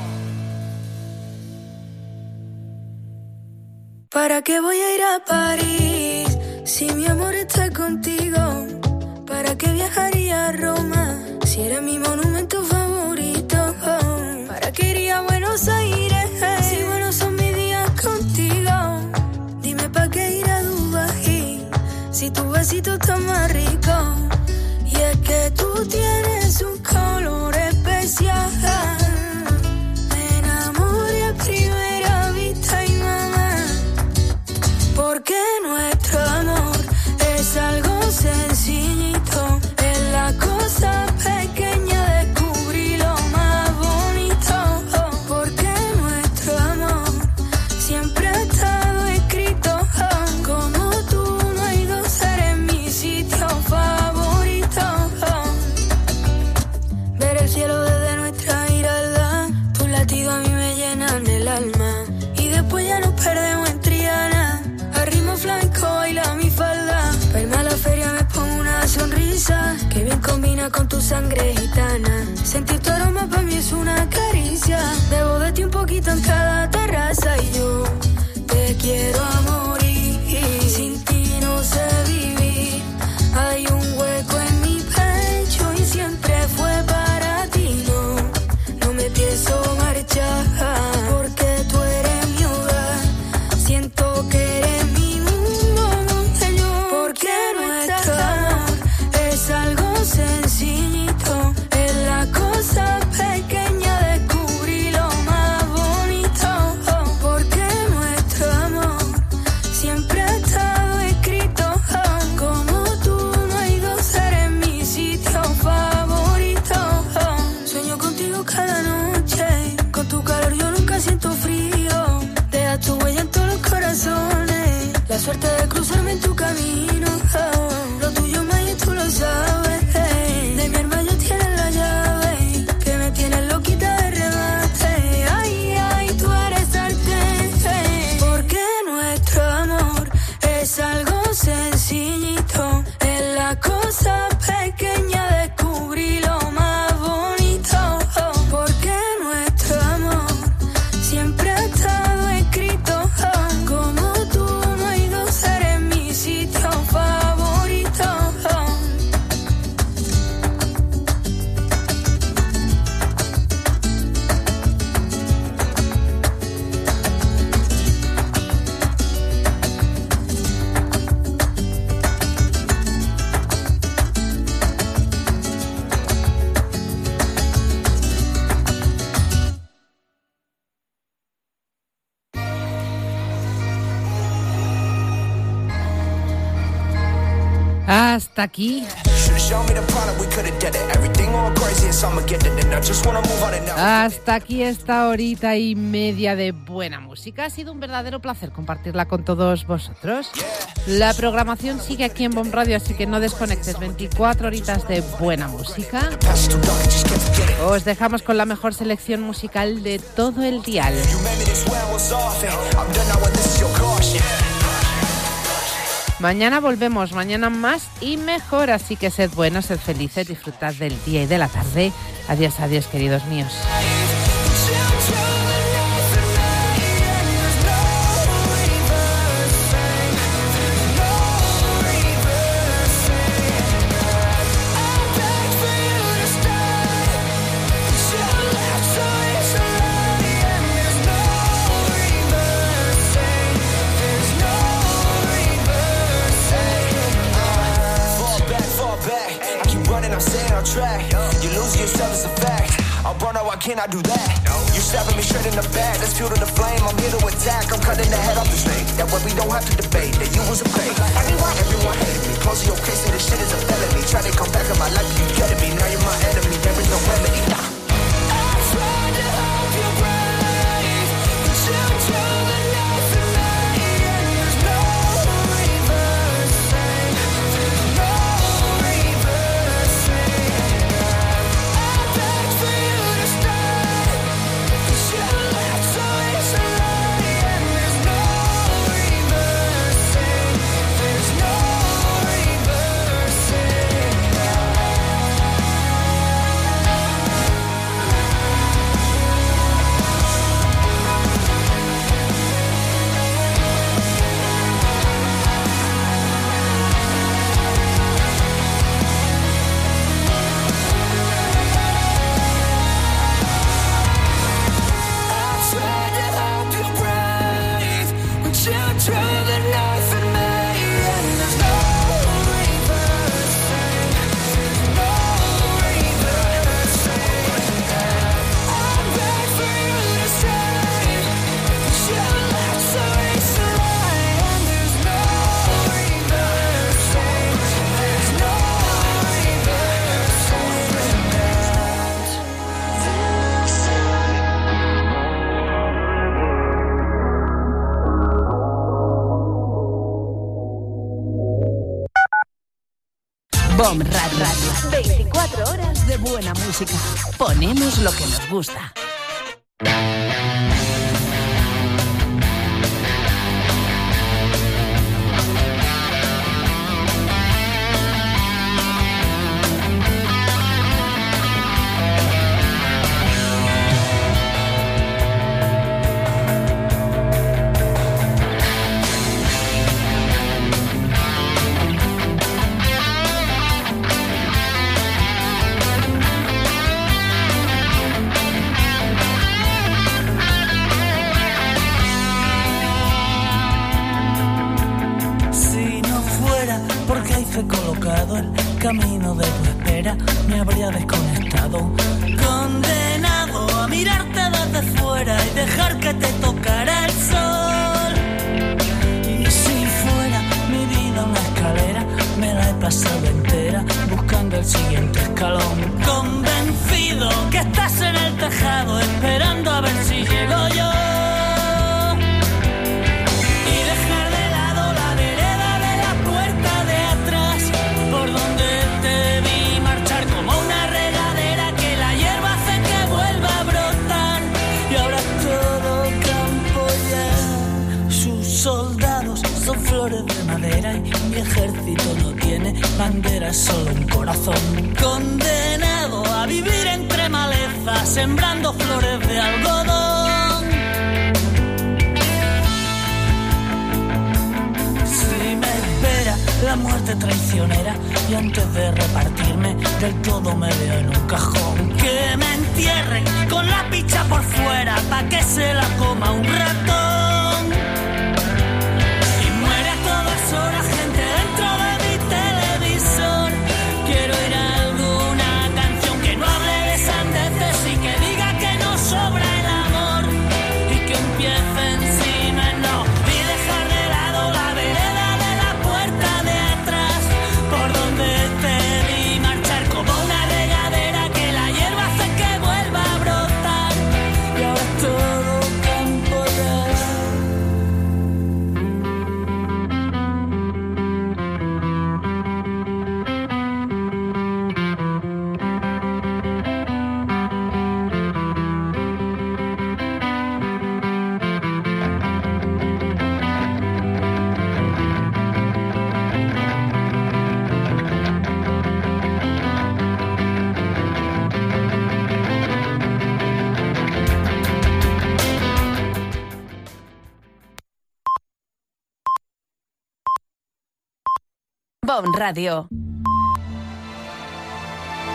¿Para qué voy a ir a París si mi amor está contigo? ¿Para qué viajaría a Roma si eres mi monumento favorito? ¿Para qué iría a Buenos Aires si buenos son mis días contigo? Dime ¿para qué ir a Dubái si tu besito está más rico? Y es que tú tienes un color especial. Me enamoré a primera vista y mamá, porque nuestro amor es algo sencillito. Es la cosa pequeña, descubrí lo más bonito. Porque nuestro amor siempre ha estado escrito. Como tú no hay dos, eres mi sitio favorito. Ver el cielo desde nuestra mirada, tus latidos a mí me llenan el alma. Y después ya nos perdemos en Triana, a ritmo flamenco baila mi falda. Pa' irme a la feria me pongo una sonrisa que bien combina con tu sangre gitana. Sentir tu aroma pa' mí es una caricia. Bebo de ti un poquito en cada terraza y yo te quiero a morir. Sin ti no sé vivir. Hay un hueco en mi pecho y siempre fue para ti. No, no me pienso marchar porque tú eres mi hogar. Siento que eres mi mundo donde yo. Porque nuestro amor es algo sencillito. Hasta aquí. Hasta aquí esta horita y media de buena música. Ha sido un verdadero placer compartirla con todos vosotros. La programación sigue aquí en Bomb Radio, así que no desconectes. veinticuatro horitas de buena música. Os dejamos con la mejor selección musical de todo el dial. Mañana volvemos, mañana más y mejor, así que sed buenos, sed felices, disfrutad del día y de la tarde. Adiós, adiós, queridos míos. Track. You lose yourself as a fact. Oh, bro, no, I cannot do that. You're stabbing me straight in the back. Let's fuel to the flame. I'm here to attack. I'm cutting the head off the snake. That way we don't have to debate. That you was a fake. Everyone, everyone hated me. Closing your case and this shit is a felony. Try to come back in my life, you get me. Now you're my enemy. There is no remedy. Nah. I tried to help you breathe, but you drove the knife in me, and there's no reversing. There's no Bomb Radio. veinticuatro horas de buena música. Ponemos lo que nos gusta. Colocado el camino de tu espera, me habría desconectado, condenado a mirarte desde fuera y dejar que te tocara el sol. Y si fuera mi vida una escalera, me la he pasado entera buscando el siguiente escalón, convencido que estás en el tejado esperando a ver si llego yo. Flores de madera y mi ejército no tiene bandera, solo un corazón, condenado a vivir entre malezas, sembrando flores de algodón. Si me espera la muerte traicionera y antes de repartirme del todo me veo en un cajón, que me entierren con la picha por fuera pa' que se la coma un ratón. Horas, gente dentro de mi televisor. Quiero oír alguna canción que no hable de sandeces y que diga que no sobra el amor y que empiece encima en no y dejar de lado la vereda de la puerta de atrás por Bon Radio.